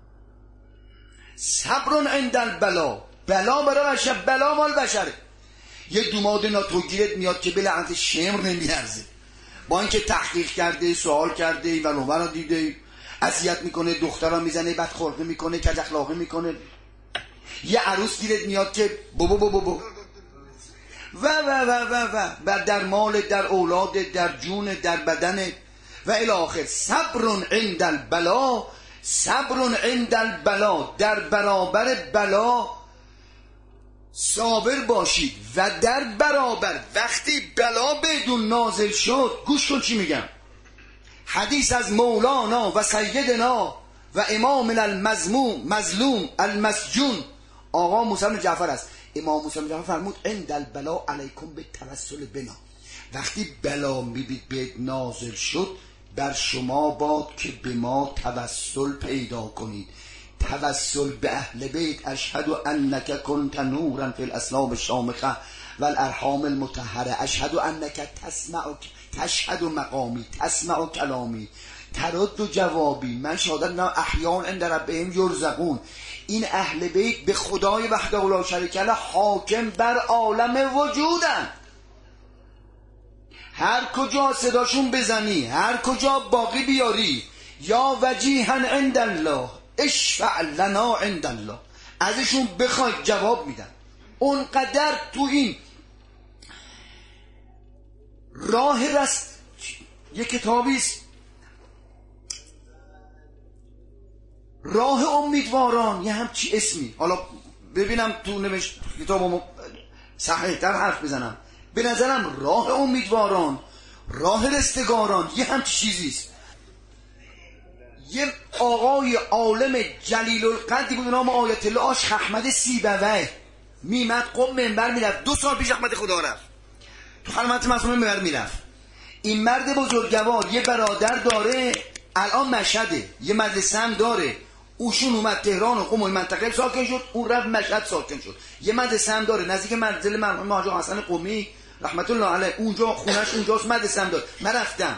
Speaker 1: صبر عند البلا، بلا برای بشر، بلا مال بشره. یه دوماد ناتوگیرت میاد که به لعنت شمر نمیارزه، با اینکه تحقیق کرده سوال کرده این ولو رو دیده اذیت میکنه، دخترها میزنه، بدخلقی میکنه، کج اخلاقی میکنه. یه عروس گیرت میاد که بو و در مال، در اولاد، در جون، در بدن و الی آخر. صبر عند البلا، صبر عند البلا، در برابر بلا صابر باشید. و در برابر وقتی بلا بدون نازل شد، گوش کن چی میگم، حدیث از مولانا و سیدنا و امام مظلوم المسجون آقا موسی بن جعفر است. امام موسی بن جعفر فرمود عند البلا علیکم به توسل بنا، وقتی بلا میبید به نازل شد بر شما باد که به ما توسل پیدا کنید. توسل به اهل بیت. اشهد انک کنت نورا فی الاسلام الشامخه و الارحام المطهره. اشهد انک تشهد مقامی، تسمع کلامی، ترد جوابی. من شهادت احیان عند ربهم یرزقون. این اهل بیت به خدای وحده لا شریک له حاکم بر عالم وجودن. هر کجا صداشون بزنی، هر کجا باقی بیاری، یا وجیها عند الله اشفع لنا عند الله، ازشون بخوای جواب میدن. اونقدر تو این راه رست یک کتابیست، راه امیدواران، یه همچی اسمی، حالا ببینم تو نوشت کتابمو صحیح تر حرف بزنم. به نظرم راه امیدواران، راه رستگاران، یه همچی چیزیست. یه آقای عالم جلیل القدری بود نام آیت الله عاشق احمد سیبوی، میمد قم منبر میرفت. 2 سال پیش احمد خدا رفت تو خدمت مسئول منبر میرفت. این مرد بزرگوار یه برادر داره الان مشهده، یه مدرسه هم داره. اوشون اومد تهران و قم و منطقه ساکن شد، اون رفت مشهد ساکن شد. یه مدرسه هم داره نزدیک منزل مرحوم حاج حسن قمی رحمت الله علیه، اونجا خونش اونجاست، مدرسه هم داره. من رفتم.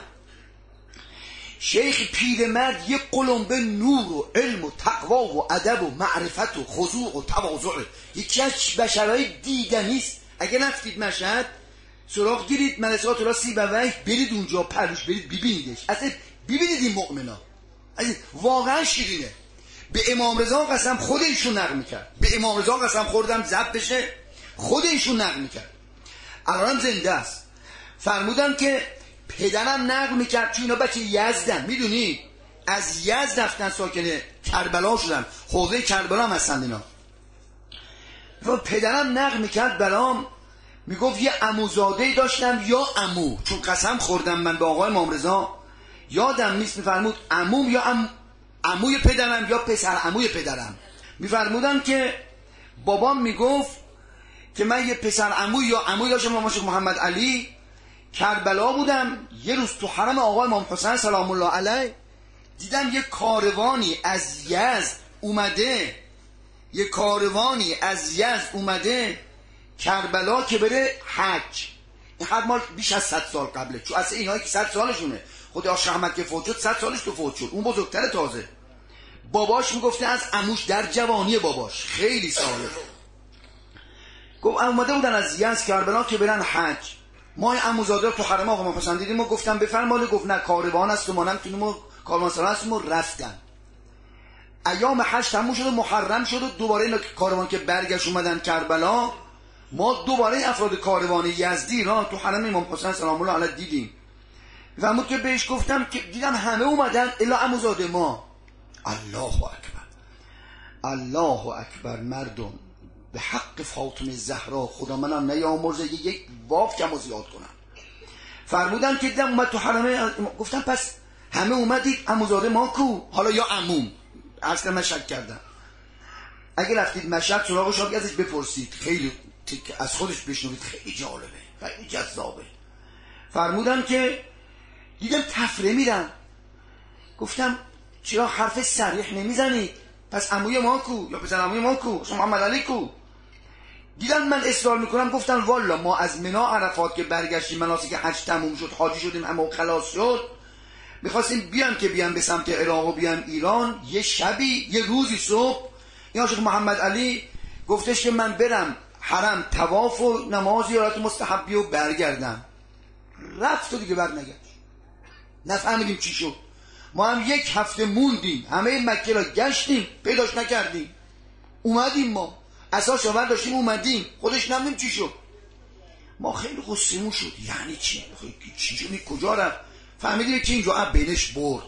Speaker 1: شیخ پیرمرد یه قلمبه نور و علم و تقوا و ادب و معرفت و خضوع و تواضع، یکی از بشرهای دیدنیست. اگه نفتید مشهد سراغ گیرید مدرسه آیت الله سیبوی، برید اونجا پروش برید ببینیدش، اصلا ببینید این مؤمنا واقعا شیرینه. به امام رضا قسم خود ایشون نقل میکرد، به امام رضا قسم خوردم ضبط بشه، خود ایشون نقل میکرد، الانم زنده است. فرمودن که پدرم نقل میکرد چون اینا بچه یزدن، میدونی از یزد رفتن ساکن کربلا شدن، حوزه کربلا هم هستند اینا. و پدرم نقل میکرد برام، میگفت یه عموزاده داشتم یا عمو، چون قسم خوردم من به آقای امام رضا یادم نیست، میفرمود عموم یا عموی پدرم یا پسر عموی پدرم. میفرمودن که بابام میگفت که من یه پسر عموی یا عموی داشتم، امام شیخ محمد علی کربلا بودم. یه روز تو حرم آقای امام حسین سلام الله علیه دیدم یه کاروانی از یزد اومده، یه کاروانی از یزد اومده کربلا که بره حج. این حد مال بیش از 100 سال قبله، چون اصلا اینایی که 100 سالشونه، خود آقا احمد که فوت شد 100 سالش تو فوت شد، اون بزرگتر تازه. باباش میگفته از عموش در جوانی باباش خیلی ساله، گفت اومده بودن از یزد کربلا که برن حج. ما عموزاده تو حرم آقا امام حسین دیدیم و گفتم بفرمایید، گفت نه کاروان است و ما نمیتونیم و کاروانسرا هستیم و رفتن. ایام حج تموم شد و محرم شد و دوباره این کاروان که برگشت اومدن کربلا، ما دوباره افراد کاروان یزدی را تو حرم امام حسین سلام الله علیه دیدیم. و همون که بهش گفتم که دیدم همه اومدن الا عموزاده ما. الله اکبر الله اکبر. مردم به حق فاطمه زهرا خدا منم نیامرزه یک واف کم و زیاد کنم. فرمودن که دیدم اومد تو حرمه. گفتم پس همه اومدید، عموزاده ما کو؟ حالا یا عموم، اصلا من شک کردم. اگه رفتید مشهد سراغش رو ازش بپرسید، خیلی از خودش بشنوید، خیلی جالبه، خیلی جذابه. فرمودن که دیدم تفره میرن. گفتم چرا حرف صریح نمیزنید؟ پس عموی ما کو؟ یا پسر عموی ما کو؟ شما محمد علی کو؟ دیدم من اصرار میکنم. گفتن والا ما از منی عرفات که برگشتیم، مناسک حج تموم شد، حاجی شدیم، اما خلاص شد، میخواستیم بیان به سمت عراق و بیان ایران. یه شبی، یه روزی صبح این عاشق محمد علی گفتش که من برم حرم طواف و نماز زیارت مستحبی و برگردم. رفت و دیگه برنگشت. نفهمیدیم چی شد. ما هم 1 هفته موندیم، همه مکه را گشتیم، پیداش نکردیم. اومدیم ما اساس آور داشتیم، اومدیم خودش نمیدیم چی شد. ما خیلی غصه‌مون شد، یعنی چی شد؟ کجا رفت؟ فهمیدیم که اینجا بینش برد.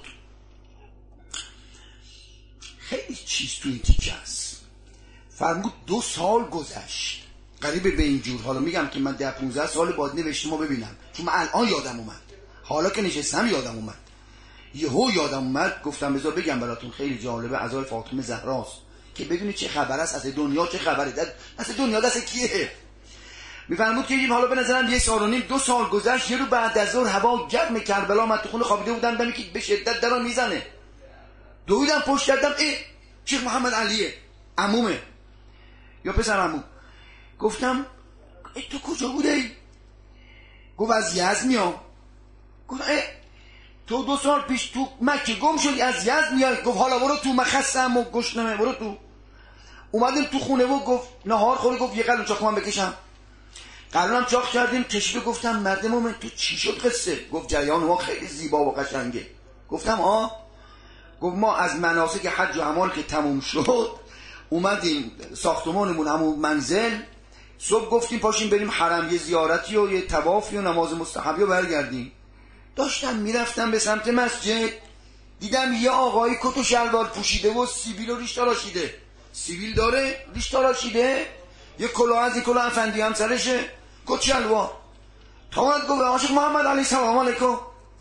Speaker 1: خیلی چیز تو این تیکه است. فرمود 2 سال گذشت قریب به اینجور. حالا میگم که من 10-15 سال بعد نوشتم و ببینم، چون من الان یادم اومد، حالا که نشستم یادم اومد. یهو یادم اومد، گفتم بذار بگم براتون، خیلی جالبه. عزای فاطمه زهراست که بدونی چه خبر است، از دنیا چه خبره، از دنیا دست کیه. میفرمود که حالا به نظرم 1 سال و نیم 2 سال گذشت. یه رو بعد از ظهر هوا گرم کربلا، من تو خونه خوابیده بودم، دمی که به شدت درا میزنه. دویدم پشت کردم، شیخ محمد علیه، عمومه یا پسر عموم. گفتم تو کجا بوده ای؟ گفت از یزد میام. گفت تو 2 سال پیش تو مکه گم شدی، از یزد میای؟ گفت حالا برو تو، من خستم و گشنمه، برو تو. اومدیم تو خونه و گفت نهار خوری. گفت یه قلم چاق من بکشم. قلم چاق کردیم کشید. گفتم مرد مومن تو چی شد قصه؟ گفت جریان ما خیلی زیبا و قشنگه. گفتم گفت ما از مناسک حج و اعمال که تموم شد اومدیم ساختمانمون، همون منزل. صبح گفتیم پاشیم بریم حرم، یه زیارتی و یه طوافی و نماز مستحبی و برگردیم. داشتم میرفتم به سمت مسجد، دیدم یه آقای کت و شلوار پوشیده و سیبیل و ریش تراشیده. سیبیل داره، ریش تراشیده، یه کلاه از این کلاه افندی هم سرشه، کت شلوار. تا اومد گفت عاشق محمد علی سلام علیکم.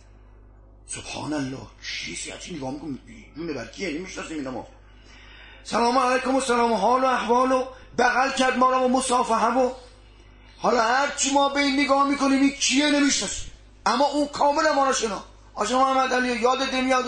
Speaker 1: سبحان الله، چیزی هرچی نگاه میکنم جونه برکیه، نمیشناسیم اینا. ما سلام علیکم و سلام حال و احوال و بغل کرد ما را و مصافحه و حالا هرچی ما به این نگاه میکنیم این کیه نمیشناسیم، اما اون کامل ما را شنا. عاشق محمد علی یاد میاد و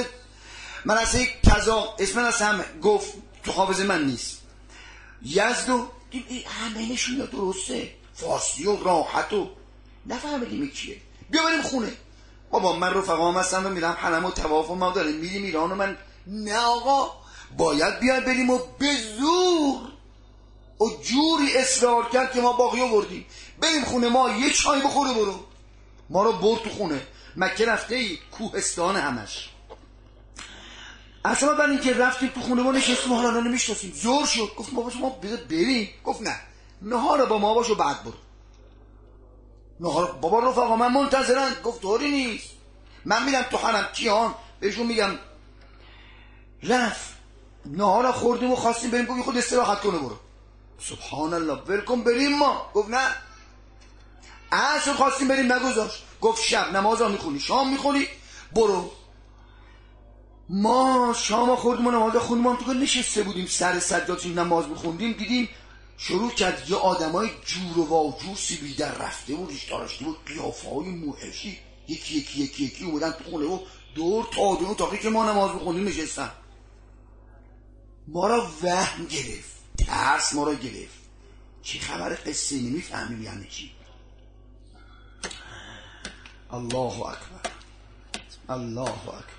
Speaker 1: مرسه کذا اسم از همه گفت تو حافظه من نیست. یزد و همه نشون یاد درسته، فارسی و راحت و نفهمیدیم کیه. بیا بریم خونه. بابا من رفقام هستم و میرم حرم و طواف و ما داریم میریم ایران و من نه آقا باید بیاد بریم و به زور و جوری اصرار کرد که ما باقی آوردیم بریم خونه. ما یه چای بخوره برو. ما رو برد تو خونه. مکه رفته ای کوهستان همش. اصلا بعد اینکه رفتیم تو خونه ما نشستیم، حالا نمیشناسیم. زور شد. گفت بابا شما بریم. گفت نه نهار با ما باشو بعد برو. نهار بابا رفقا من منتظرن. گفت طوری نیست، من میرم تو حرم. کیان بهشون میگم. رفت نهار خوردیم و خواستیم بریم. گفت خود استراحت کنه برو. سبحان الله، ولکن بریم ما. گفت نه. عصر خواستیم بریم نگذاشت. گفت شب نماز ها میخونی، شام میخونی، برو. ما شام خوردیم و نماز خوندیم. هم تو که نشسته بودیم سر سجاد نماز میخوندیم، دیدیم شروع کرد یه آدمای جور و واجور سیبیل در رفته بود، ریش تراشیده بود، قیافه های موحشی یکی اومدن تو خونه و دور تا دور تا که ما نماز میخوندیم نشستن. ما را وهم گرفت، ترس ما را گرفت. چه خبر قصه نمیفهمیم یعنی چی. الله اکبر، الله اکبر.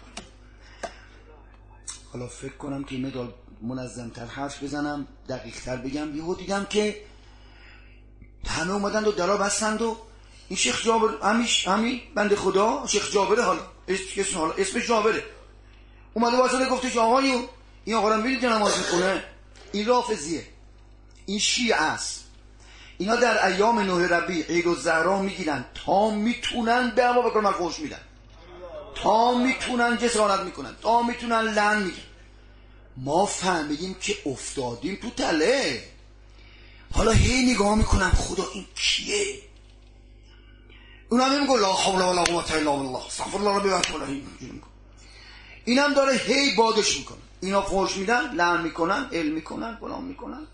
Speaker 1: حالا فکر کنم که مدال منظم‌تر حرف بزنم، دقیق‌تر بگم. یهو دیدم که همه اومدند و درا بستند و این شیخ جابر همین بنده خدا شیخ جابره، حالا اسمش جابره، اومده واسه گفتش آقایون این آقا رو می‌بینید که نماز می‌خونه؟ این رافضیه، این شیعه است. اینا در ایام نوح ربیع عید الزهرا میگیرن تا میتونن به هوا بکنن فحش میدن، تا میتونن جسارت میکنن، تا میتونن لعن میگن. ما فهمیدیم که افتادیم تو تله. حالا هی نگاه میکنم خدا این کیه؟ اونم میگه لا حول ولا قوة الا بالله استغفر الله ربی و اتوب الیه. اینم داره هی بادش میکنه. اینا فحش میدن، لعن میکنن، علم میکنن، فلان میکنن.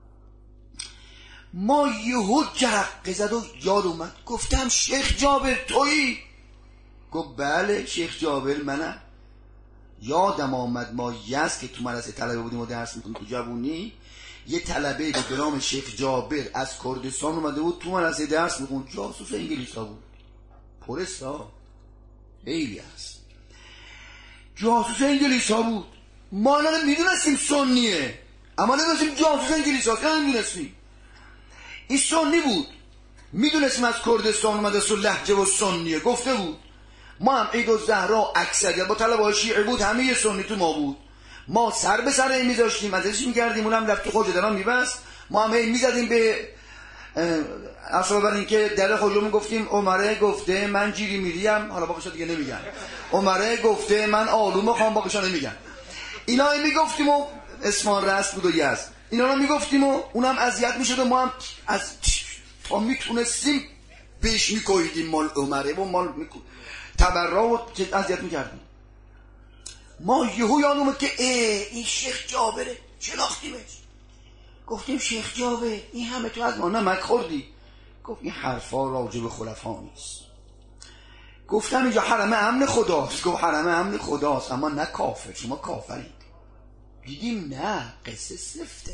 Speaker 1: ما یهو جرقه زد و یاد اومد. گفتم شیخ جابر تویی؟ گفت بله شیخ جابر منم. یادم آمد ما یزد که تو مدرسه طلبه بودیم و درس میکنیم تو جوونی، یه طلبه به نام شیخ جابر از کردستان اومده بود تو مدرسه درس میخوند. جاسوس انگلیسا بود، پرستا خیلی هست، جاسوس انگلیسا بود. ما الان میدونستیم سنیه، اما نمیدونستیم جاسوس انگلیسا هست. نمیدونستیم این سنی بود، میدونستیم از کردستان اومده و لهجه و سنیه. گفته بود ما هم عید الزهرا اکثریت با طلبه شیعه بود، همه یه سنی تو ما بود. ما سر به سر این میذاشتیم، ازش میکردیم، اونم رفت تو خوجه دران میبست. ما هم این میزدیم به اصلا بر این که در خودمون گفتیم عمره گفته من جیری میریم، حالا باقیشا دیگه نمیگن. عمره گفته من آلو میخوام، باقیشا نمیگن. اینا میگفتیم و اسمان رست بود و یزد، اینا رو میگفتیم و اونم اذیت میشد و ما هم از تا میتونستیم بهش میکویدیم مال عمره و مال تبرا و اذیت میکردیم. ما یهو یادم اومد که این شیخ جابره، شناختیمش. گفتیم شیخ جابر این همه تو از ما نمک خوردی؟ گفت این حرفا راجع به خلفا نیست. گفتم اینجا حرم امن خداست. گفت حرم امن خداست اما نه کافر، شما کافرید. دیدیم نه، قصه سفته.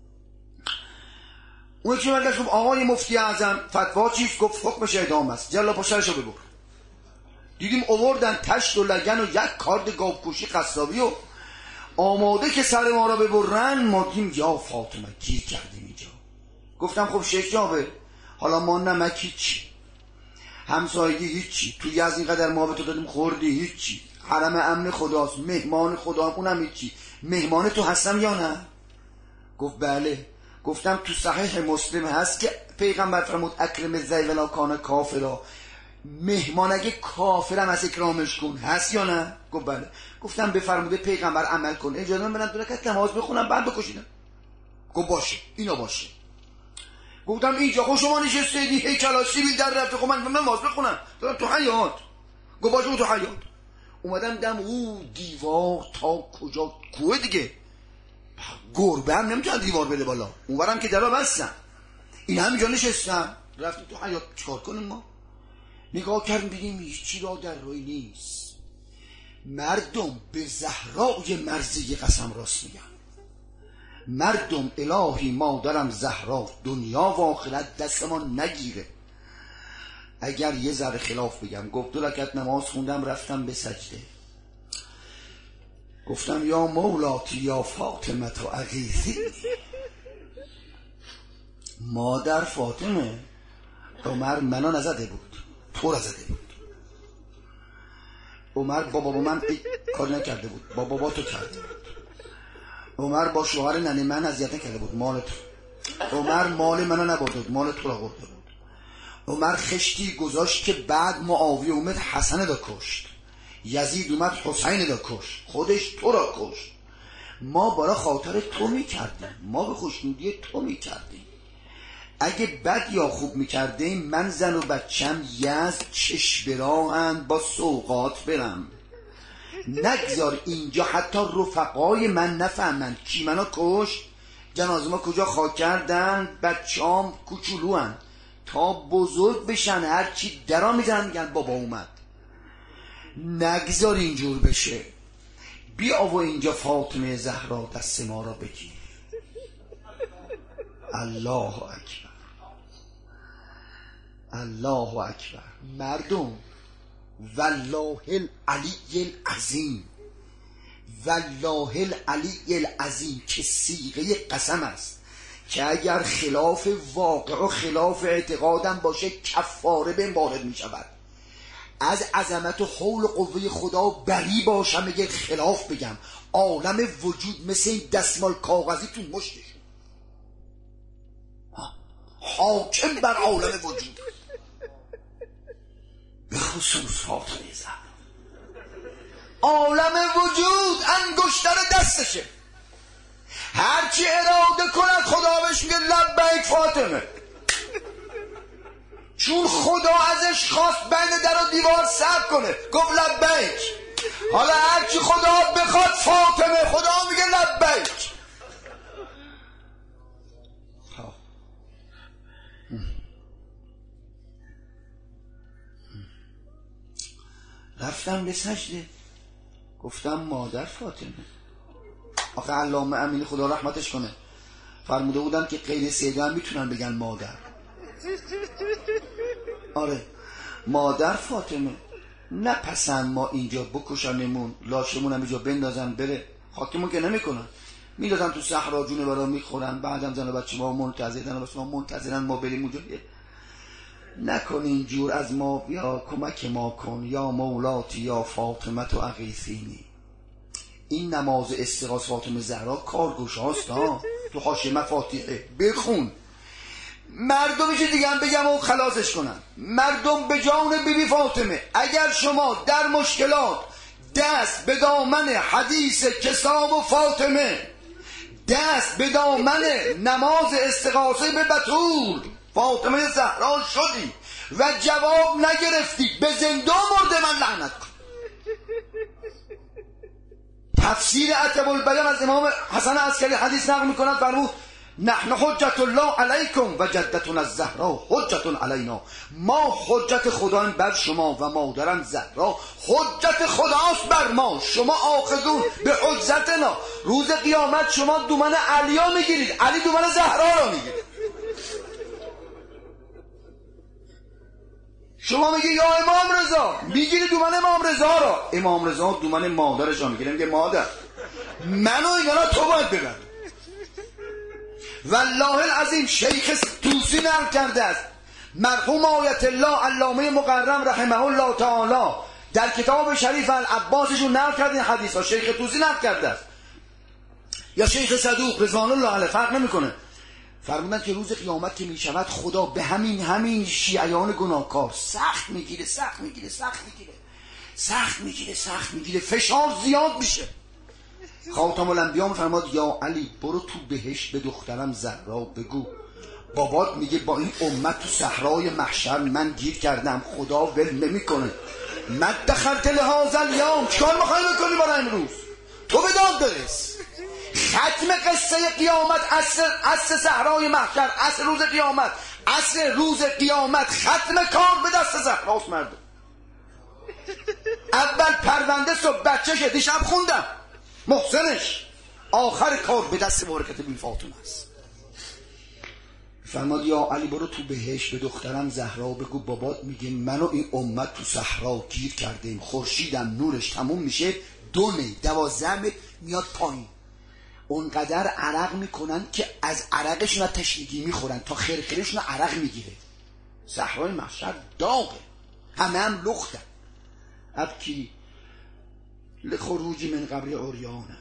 Speaker 1: اون که من گفت آقای مفتی اعظم فتوا چیست؟ گفت حکمش اعدام است، جلا پشترشو ببر. دیدیم آوردن تشت و لگن و یک کارد گاوکوشی قصابی و آماده که سر ما را ببرن. ما دیدیم یا فاطمه گیر کردیم اینجا. گفتم خب شیخ جابر حالا ما نمک هیچی، همسایگی هیچی، تو یزد اینقدر ما به تو دادیم خوردی هیچی، حرم امن خداست، مهمان خدا اونم هیچی، مهمان تو هستم یا نه؟ گفت بله. گفتم تو صحیح مسلم هست که پیغمبر فرمود اکرم الضیف ولا کان کافرا، مهمان اگه کافرم از اکرامش کن، هست یا نه؟ گفت بله. گفتم بفرموده پیغمبر عمل کن، اجازه من برم دو رکعت نماز بخونم بعد بکشیدم. گفت باشه اینا باشه. گفتم اینجا خود شما نشستیدی هیکلا سیبیل در رفته، خب من نماز بخونم دارم تو حیات. گفت باشه تو حیات. اومدم دم او دیوار تا کجا کوه دیگه، گربه هم نمیتونه دیوار بده بالا، اونورم که درا بستم، این همینجا نشستم. رفتیم تو حیات چیکار کنیم؟ ما نگاه کردیم دیدیم هیچی را در روی نیست. مردم به زهرای مرضی قسم راست میگن. مردم الهی مادرم زهرا دنیا و آخرت دست ما نگیره اگر یه ذره خلاف بگم. گفت دو رکعت نماز خوندم رفتم به سجده. گفتم یا مولاتی یا فاطمه تو اغیثی. مادر فاطمه عمر منو نزده بود، تو را زده بود. عمر با بابا من کار نکرده بود، با بابا تو کرده بود. عمر با شوهر ننه من اذیت نکرده بود، مال تو. عمر مال منو نبرده بود، مال تو را برده بود. عمر خشتی گذاشت که بعد معاویه اومد حسن دا کشت، یزید اومد حسین دا کشت، خودش تو را کشت. ما برای خاطر تو میکردیم، ما به خوشنودی تو میکردیم. اگه بد یا خوب میکردیم من زن و بچم یزد چش براهند با سوقات برم. نگذار اینجا حتی رفقای من نفهمند کی منو کشت، جنازه ما کجا خاک کردن، بچام کوچولو هن تا بزرگ بشن هرچی درا میزنن میگن بابا اومد. نگذار اینجور بشه. بیا و اینجا فاطمه زهرا دست ما را بگیر. الله اکبر، الله اکبر. مردم والله العلی العظیم، والله العلی العظیم که صیغه قسم است که اگر خلاف واقع و خلاف اعتقادم باشه کفاره بهم وارد می شود. از عظمت و حول و قوه خدا بری باشم اگر خلاف بگم. عالم وجود مثل این دستمال کاغذی تو مشتش، حاکم بر عالم وجود، به خصوص فاطمه زهرا. عالم وجود انگشتر دستشه، هرچی اراده کند خدا بهش میگه لبیک فاطمه. چون خدا ازش خواست بین در و دیوار صبر کنه، گفت لبیک. حالا هرچی خدا بخواد فاطمه، خدا میگه لبیک. رفتم به سجده، گفتم مادر فاطمه. آخه علامه امینی خدا رحمتش کنه فرموده بودن که غیر سیده هم میتونن بگن مادر. آره مادر فاطمه، نپسند ما اینجا بکشنمون، لاشمون هم اینجا بندازن بره، حاکمون که نمیکنن، میدادن تو صحرا جون برا میخورن، بعدم زن و بچه ما منتظرن، بس ما منتظرن ما بریم اونجا. نکن اینجور از ما، یا کمک ما کن یا مولاتی یا فاطمه تو اغیثینی. این نماز استغاثه فاطمه زهرا کارگوش هاست. تو حاشیه مفاتیحه بخون. مردمش دیگه هم بگم و خلاصش کنن. مردم به جان بیبی فاطمه، اگر شما در مشکلات دست به دامن حدیث کساب و فاطمه، دست به دامن نماز استغاثه به بتول فاطمه زهرا شدی و جواب نگرفتی، به زندان مرده من لعنت کن. تفسیر عتب البیان از امام حسن عسکری حدیث نقل میکنند، فرمود نحن حجت الله علیکم و جدتنا الزهرا حجت علینا. ما حجت خداییم بر شما و مادرم زهرا حجت خداست بر ما. شما آخذون به حجتنا. روز قیامت شما دومن علیا میگیرید، علی دومن زهرا را میگیرید. شما میگی یا امام رضا، میگیری دومن امام رضا را. امام رضا دومن مادرش را میگیره، میگه مادر منو اینا تو باید ببر. والله العظیم شیخ طوسی نقل کرده است، مرحوم آیت الله علامه مقرم رحمه الله تعالی در کتاب شریف العباسشون نقل کرده این حدیث ها. شیخ طوسی نقل کرده است یا شیخ صدوق رضوان الله علیه، فرق نمیکنه. فرمودن که روز قیامت که میشود خدا به همین شیعیان گناهکار سخت میگیره، فشار زیاد میشه. خاتم الانبیا میفرماد یا علی برو تو بهشت به دخترم زهرا بگو بابات میگه با این امت تو صحرای محشر من گیر کردم، خدا ول نمیکنه. من دخلت لهذا الیوم، چیکار میخوای بکنی برای امروز؟ تو به داد برس. ختم قصه قیامت، اصل صحرای محشر، اصل روز قیامت ختم کار به دست زهراست. مردم اول پرونده صبح بچه‌شه، دیشب خوندم محسنش، آخر کار به دست برکت بی فاطمه است. فرماد یا علی برو تو بهشت به دخترم زهرا بگو بابات میگه منو این امت تو صحرا گیر کردیم، خورشیدم نورش تموم میشه، 12 متر میاد پایین، اونقدر عرق میکنن که از عرقشون تشنگی میخورن تا خرخرشون عرق میگیره. صحرای محشر داغه، همه هم لختن. ابکی لخروجی من قبر عریانه.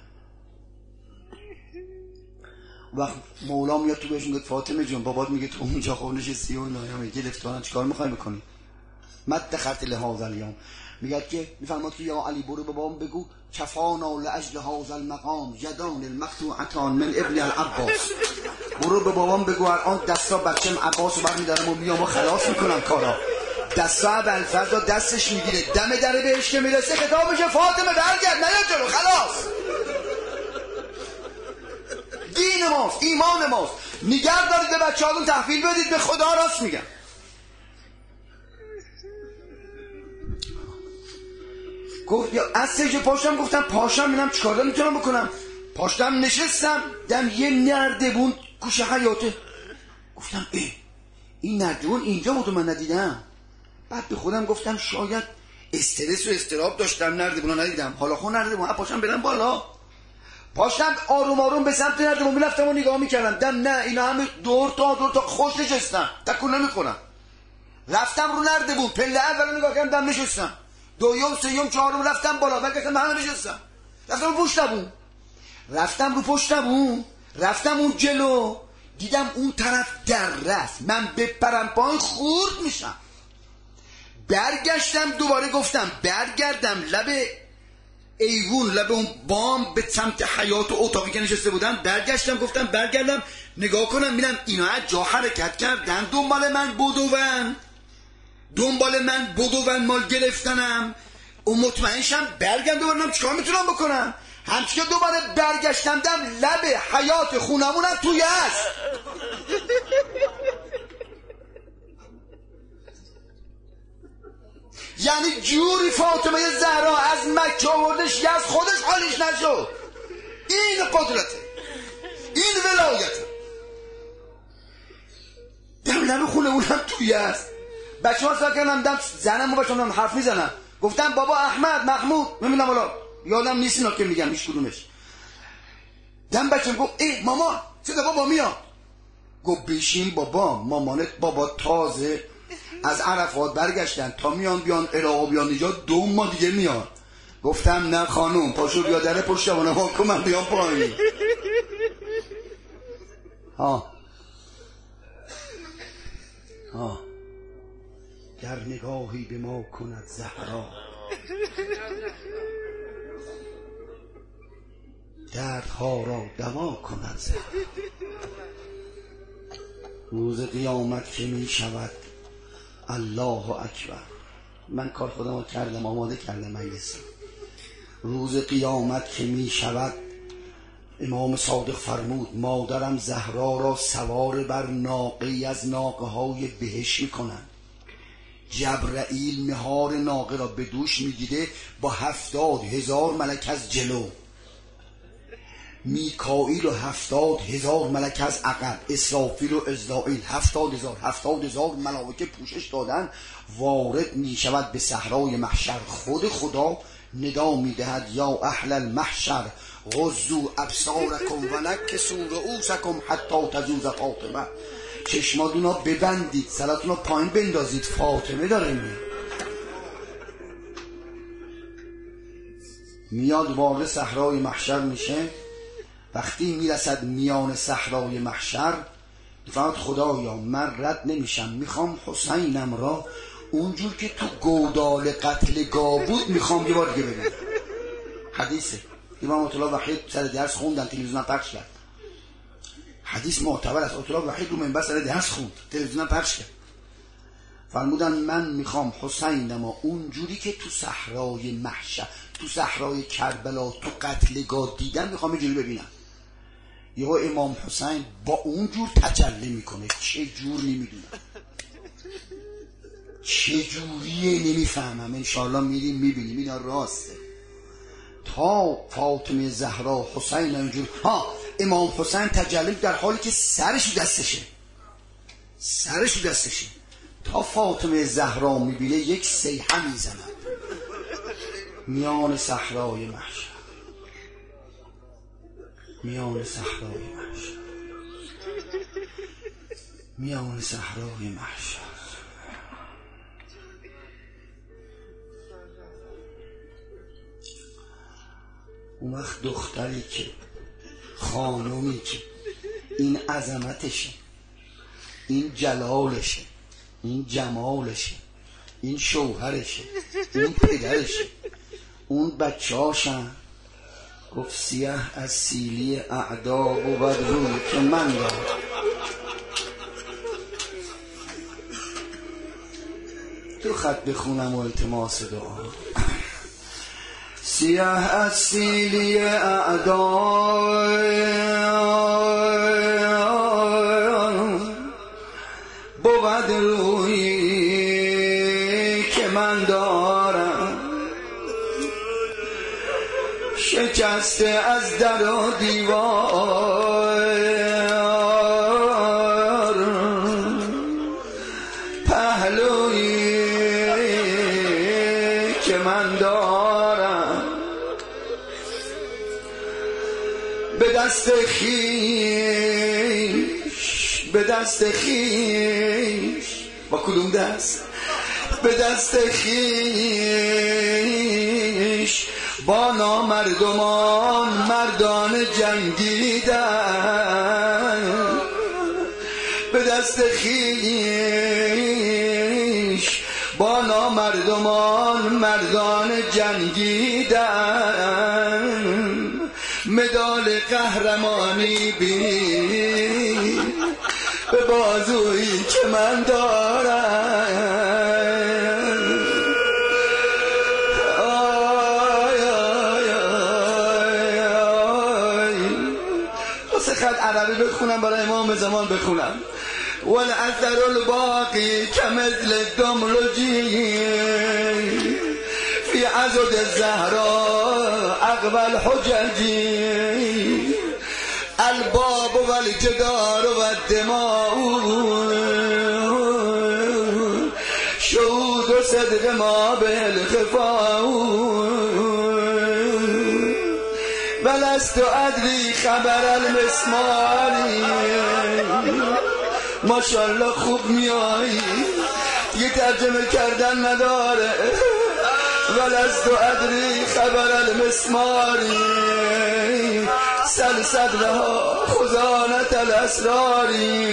Speaker 1: وقت مولا میاد تو بهشون گفت فاطمه جون بابات میگه تو اونجا خونش 39 میگه گرفتارن، چیکار میخوای بکنی؟ مد دخلت لهذا الیوم. میگه که میفرماد که یا علی برو بابام بگو کفانا لاجل هذا المقام یدان المقطوعتان من ابن العباس. برو به بابام بگو الان دستا بچم عباس رو برمی‌دارم و میام و خلاص میکنم کارا. دستا ابوالفضل دستش میگیره، دم در بهشت میرسه خطاب میشه فاطمه برگرد نیا جلو، خلاص. دین ماست، ایمان ماست، نگه دارید به بچه‌هاتون تحویل بدید به خدا. راست میگم. گفت یا از سجده پاشتم، گفتم پاشم ببینم چیکار میتونم بکنم. پاشتم نشستم، دم یه نردبون گوشه حیاته. گفتم این نردبون اینجا بود و من ندیدم. بعد به خودم گفتم شاید استرس و استراب داشتم نردبون ندیدم، حالا خون نردبون پاشم برم بالا. پاشتم آروم آروم به سمت نردبون میرفتم و نگاه میکردم، دم نه اینا همه دور تا خوش نشستم، تکون نمیخورم. رفتم رو نردبون، پله اول نگاه کردم، دم نشستم. دوم سوم چهارم رفتم بالا، برگشتم همه نشستم. رفتم رو پشت بوم، رفتم اون جلو، دیدم اون طرف در رفت، من بپرم پایین خورد میشم. برگشتم دوباره، گفتم برگردم لب ایوون، لب اون بام به سمت حیاط و اتاقی که نشسته بودم. برگشتم گفتم برگردم نگاه کنم ببینم اینا از جا حرکت کردن دنبال من بدون. دنبال من بدو و مال گرفتنم اون مطمئنشم برگم دوبارم چیکار میتونم بکنم. همچی که دوباره برگشتم دم لب حیات خونمونم توی است. یعنی جوری فاطمه زهرا از مکه آوردش از خودش حالش نشد. این قدرته، این ولایته. دم لب خونمونم توی است. بچه ها سا کردم دم زنم و بچه هم حرف میزنم. گفتم بابا احمد محمود میبینم حالا یادم نیست اینا که میگم هیچ کدومش. دم بچه گفت ای مامان چرا بابا میاد؟ گفت بشین بابا، مامانت بابا تازه از عرفات برگشتن تا میان بیان عراق بیان اینجا 2 ماه دیگه میان. گفتم نه خانوم پاشو بیا در پشتوانه ها کن من بیام پایین. ها در نگاهی به ما کند زهرا، دردها را دوا کند زهرا. روز قیامت که می شود الله اکبر. من کار خودم رو کردم، آماده کردم مجلس. روز قیامت که می شود امام صادق فرمود مادرم زهرا را سوار بر ناقه‌ای از ناقه‌های بهشت می‌کنند. جبرائیل مهار ناقه را به دوش میگیره با 70,000 ملک از جلو، میکائیل و 70,000 ملک از عقب، اسرافیل و اسرائیل 70,000 ملائکه پوشش دادن. وارد میشود به صحرای محشر. خود خدا ندا میدهد یا اهل المحشر غضوا ابصارکم و نکسوا رؤوسکم حتی تزول فاطمه. چشماتونو ببندید، سرتونو پایین بندازید، فاطمه داره میاد. وارد صحرای محشر میشه. وقتی میرسد میان صحرای محشر فقط خدایا من رد نمیشم، میخوام حسینم را اونجور که تو گودال قتلگاه بود میخوام یه بار دیگه ببینم. حدیثه امام آیت الله وحید سر درس خوندن، تلویزیون پخش کرد. حدیث معتبر است. آیت الله وحید رو منبر سر درس خوند، تلویزیون پخش کرد. فرمودن من میخوام حسینم را اونجوری که تو صحرای محشر، تو صحرای کربلا، تو قتلگاه دیدم میخوام اینجوری ببینم. یهو امام حسین با اونجور تجلی میکنه. چه جور نمیدونم، چه جوریه نمیفهمم. انشاءالله میریم میبینیم اینا راسته. تا فاطمه زهرا حسین اینجور امام حسین تجلی در حالی که سرشو دستشه تا فاطمه زهرا میبینه یک صیحه میزنه میان صحرای محشر. اون وقت دختری که خانومی که این عظمتشه، این جلالشه، این جمالشه، این شوهرشه، این پدرشه، اون بچه‌هاشن، گفت سیاه از سیلی اعدا بود روی که من دارم. تو خط بخونم و التماس دعا. سیاه از سیلی اعدا بود روی که من دارم. شکسته از در و دیوار پهلویی که من دارم. به دست خیش با کدوم دست؟ به دست خیش با نامردمان مردان جنگیدن. به دست خیش با نامردمان مردان جنگیدن. مدال قهرمانی بی به بازویی که من دارم. عربی بخونم برای امام زمان بخونم. والاثر الباقی کمثل الدملجی فی عضد الزهراء اقبل حججی الباب والجدار والدماء شهود و صدق ما به الخفاء ولست ادری خبر المسماری. ماشاءالله خوب میایی، یه ترجمه کردن نداره. ولست ادری خبر المسماری صدرها خزانت الاسراری.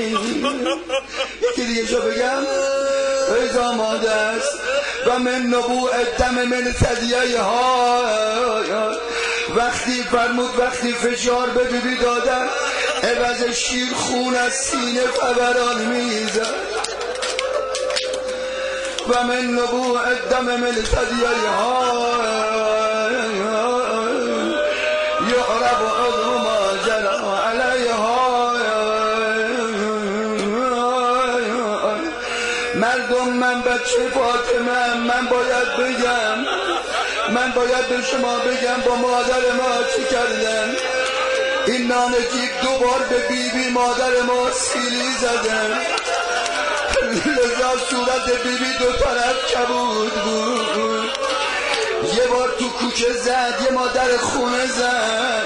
Speaker 1: یکی دیگه شو بگم ایزا ماده است و من نبوع دم من ثدیه ها. وقتی فرمود وقتی فشار به بیبی دادن عوض شیر خون از سینه فوران میزد. و من نبوع دم من ثدیه ها یعرف عضو ما جرى علیها. مردم من بچه فاطمه، من باید به شما بگم با مادر ما چی کردن. این نانجیب دوبار به بیبی مادر ما سیلی زدن، لذا صورت بیبی دو طرف کبود بود. یه بار تو کوچه زد، یه مادر خونه زد.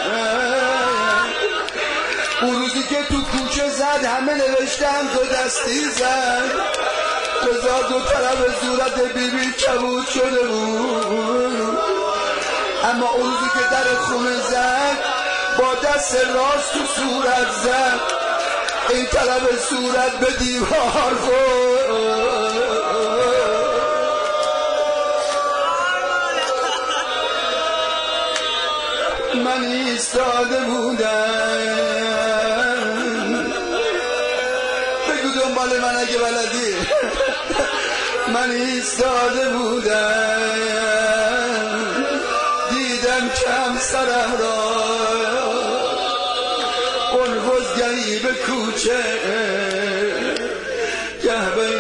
Speaker 1: اون روزی که تو کوچه زد همه نوشتن دو دستی زد، لذا دو طرف صورت بیبی کبود شده بود. اما اون روزی که در خونه زد با دست راست تو صورت زد، این طرف صورت به دیوار خورد. من ایستاده بودم، بگو دنبال من اگه بلدی. من ایستاده بودم دیدم کم سرم را گهی به کوچه گه به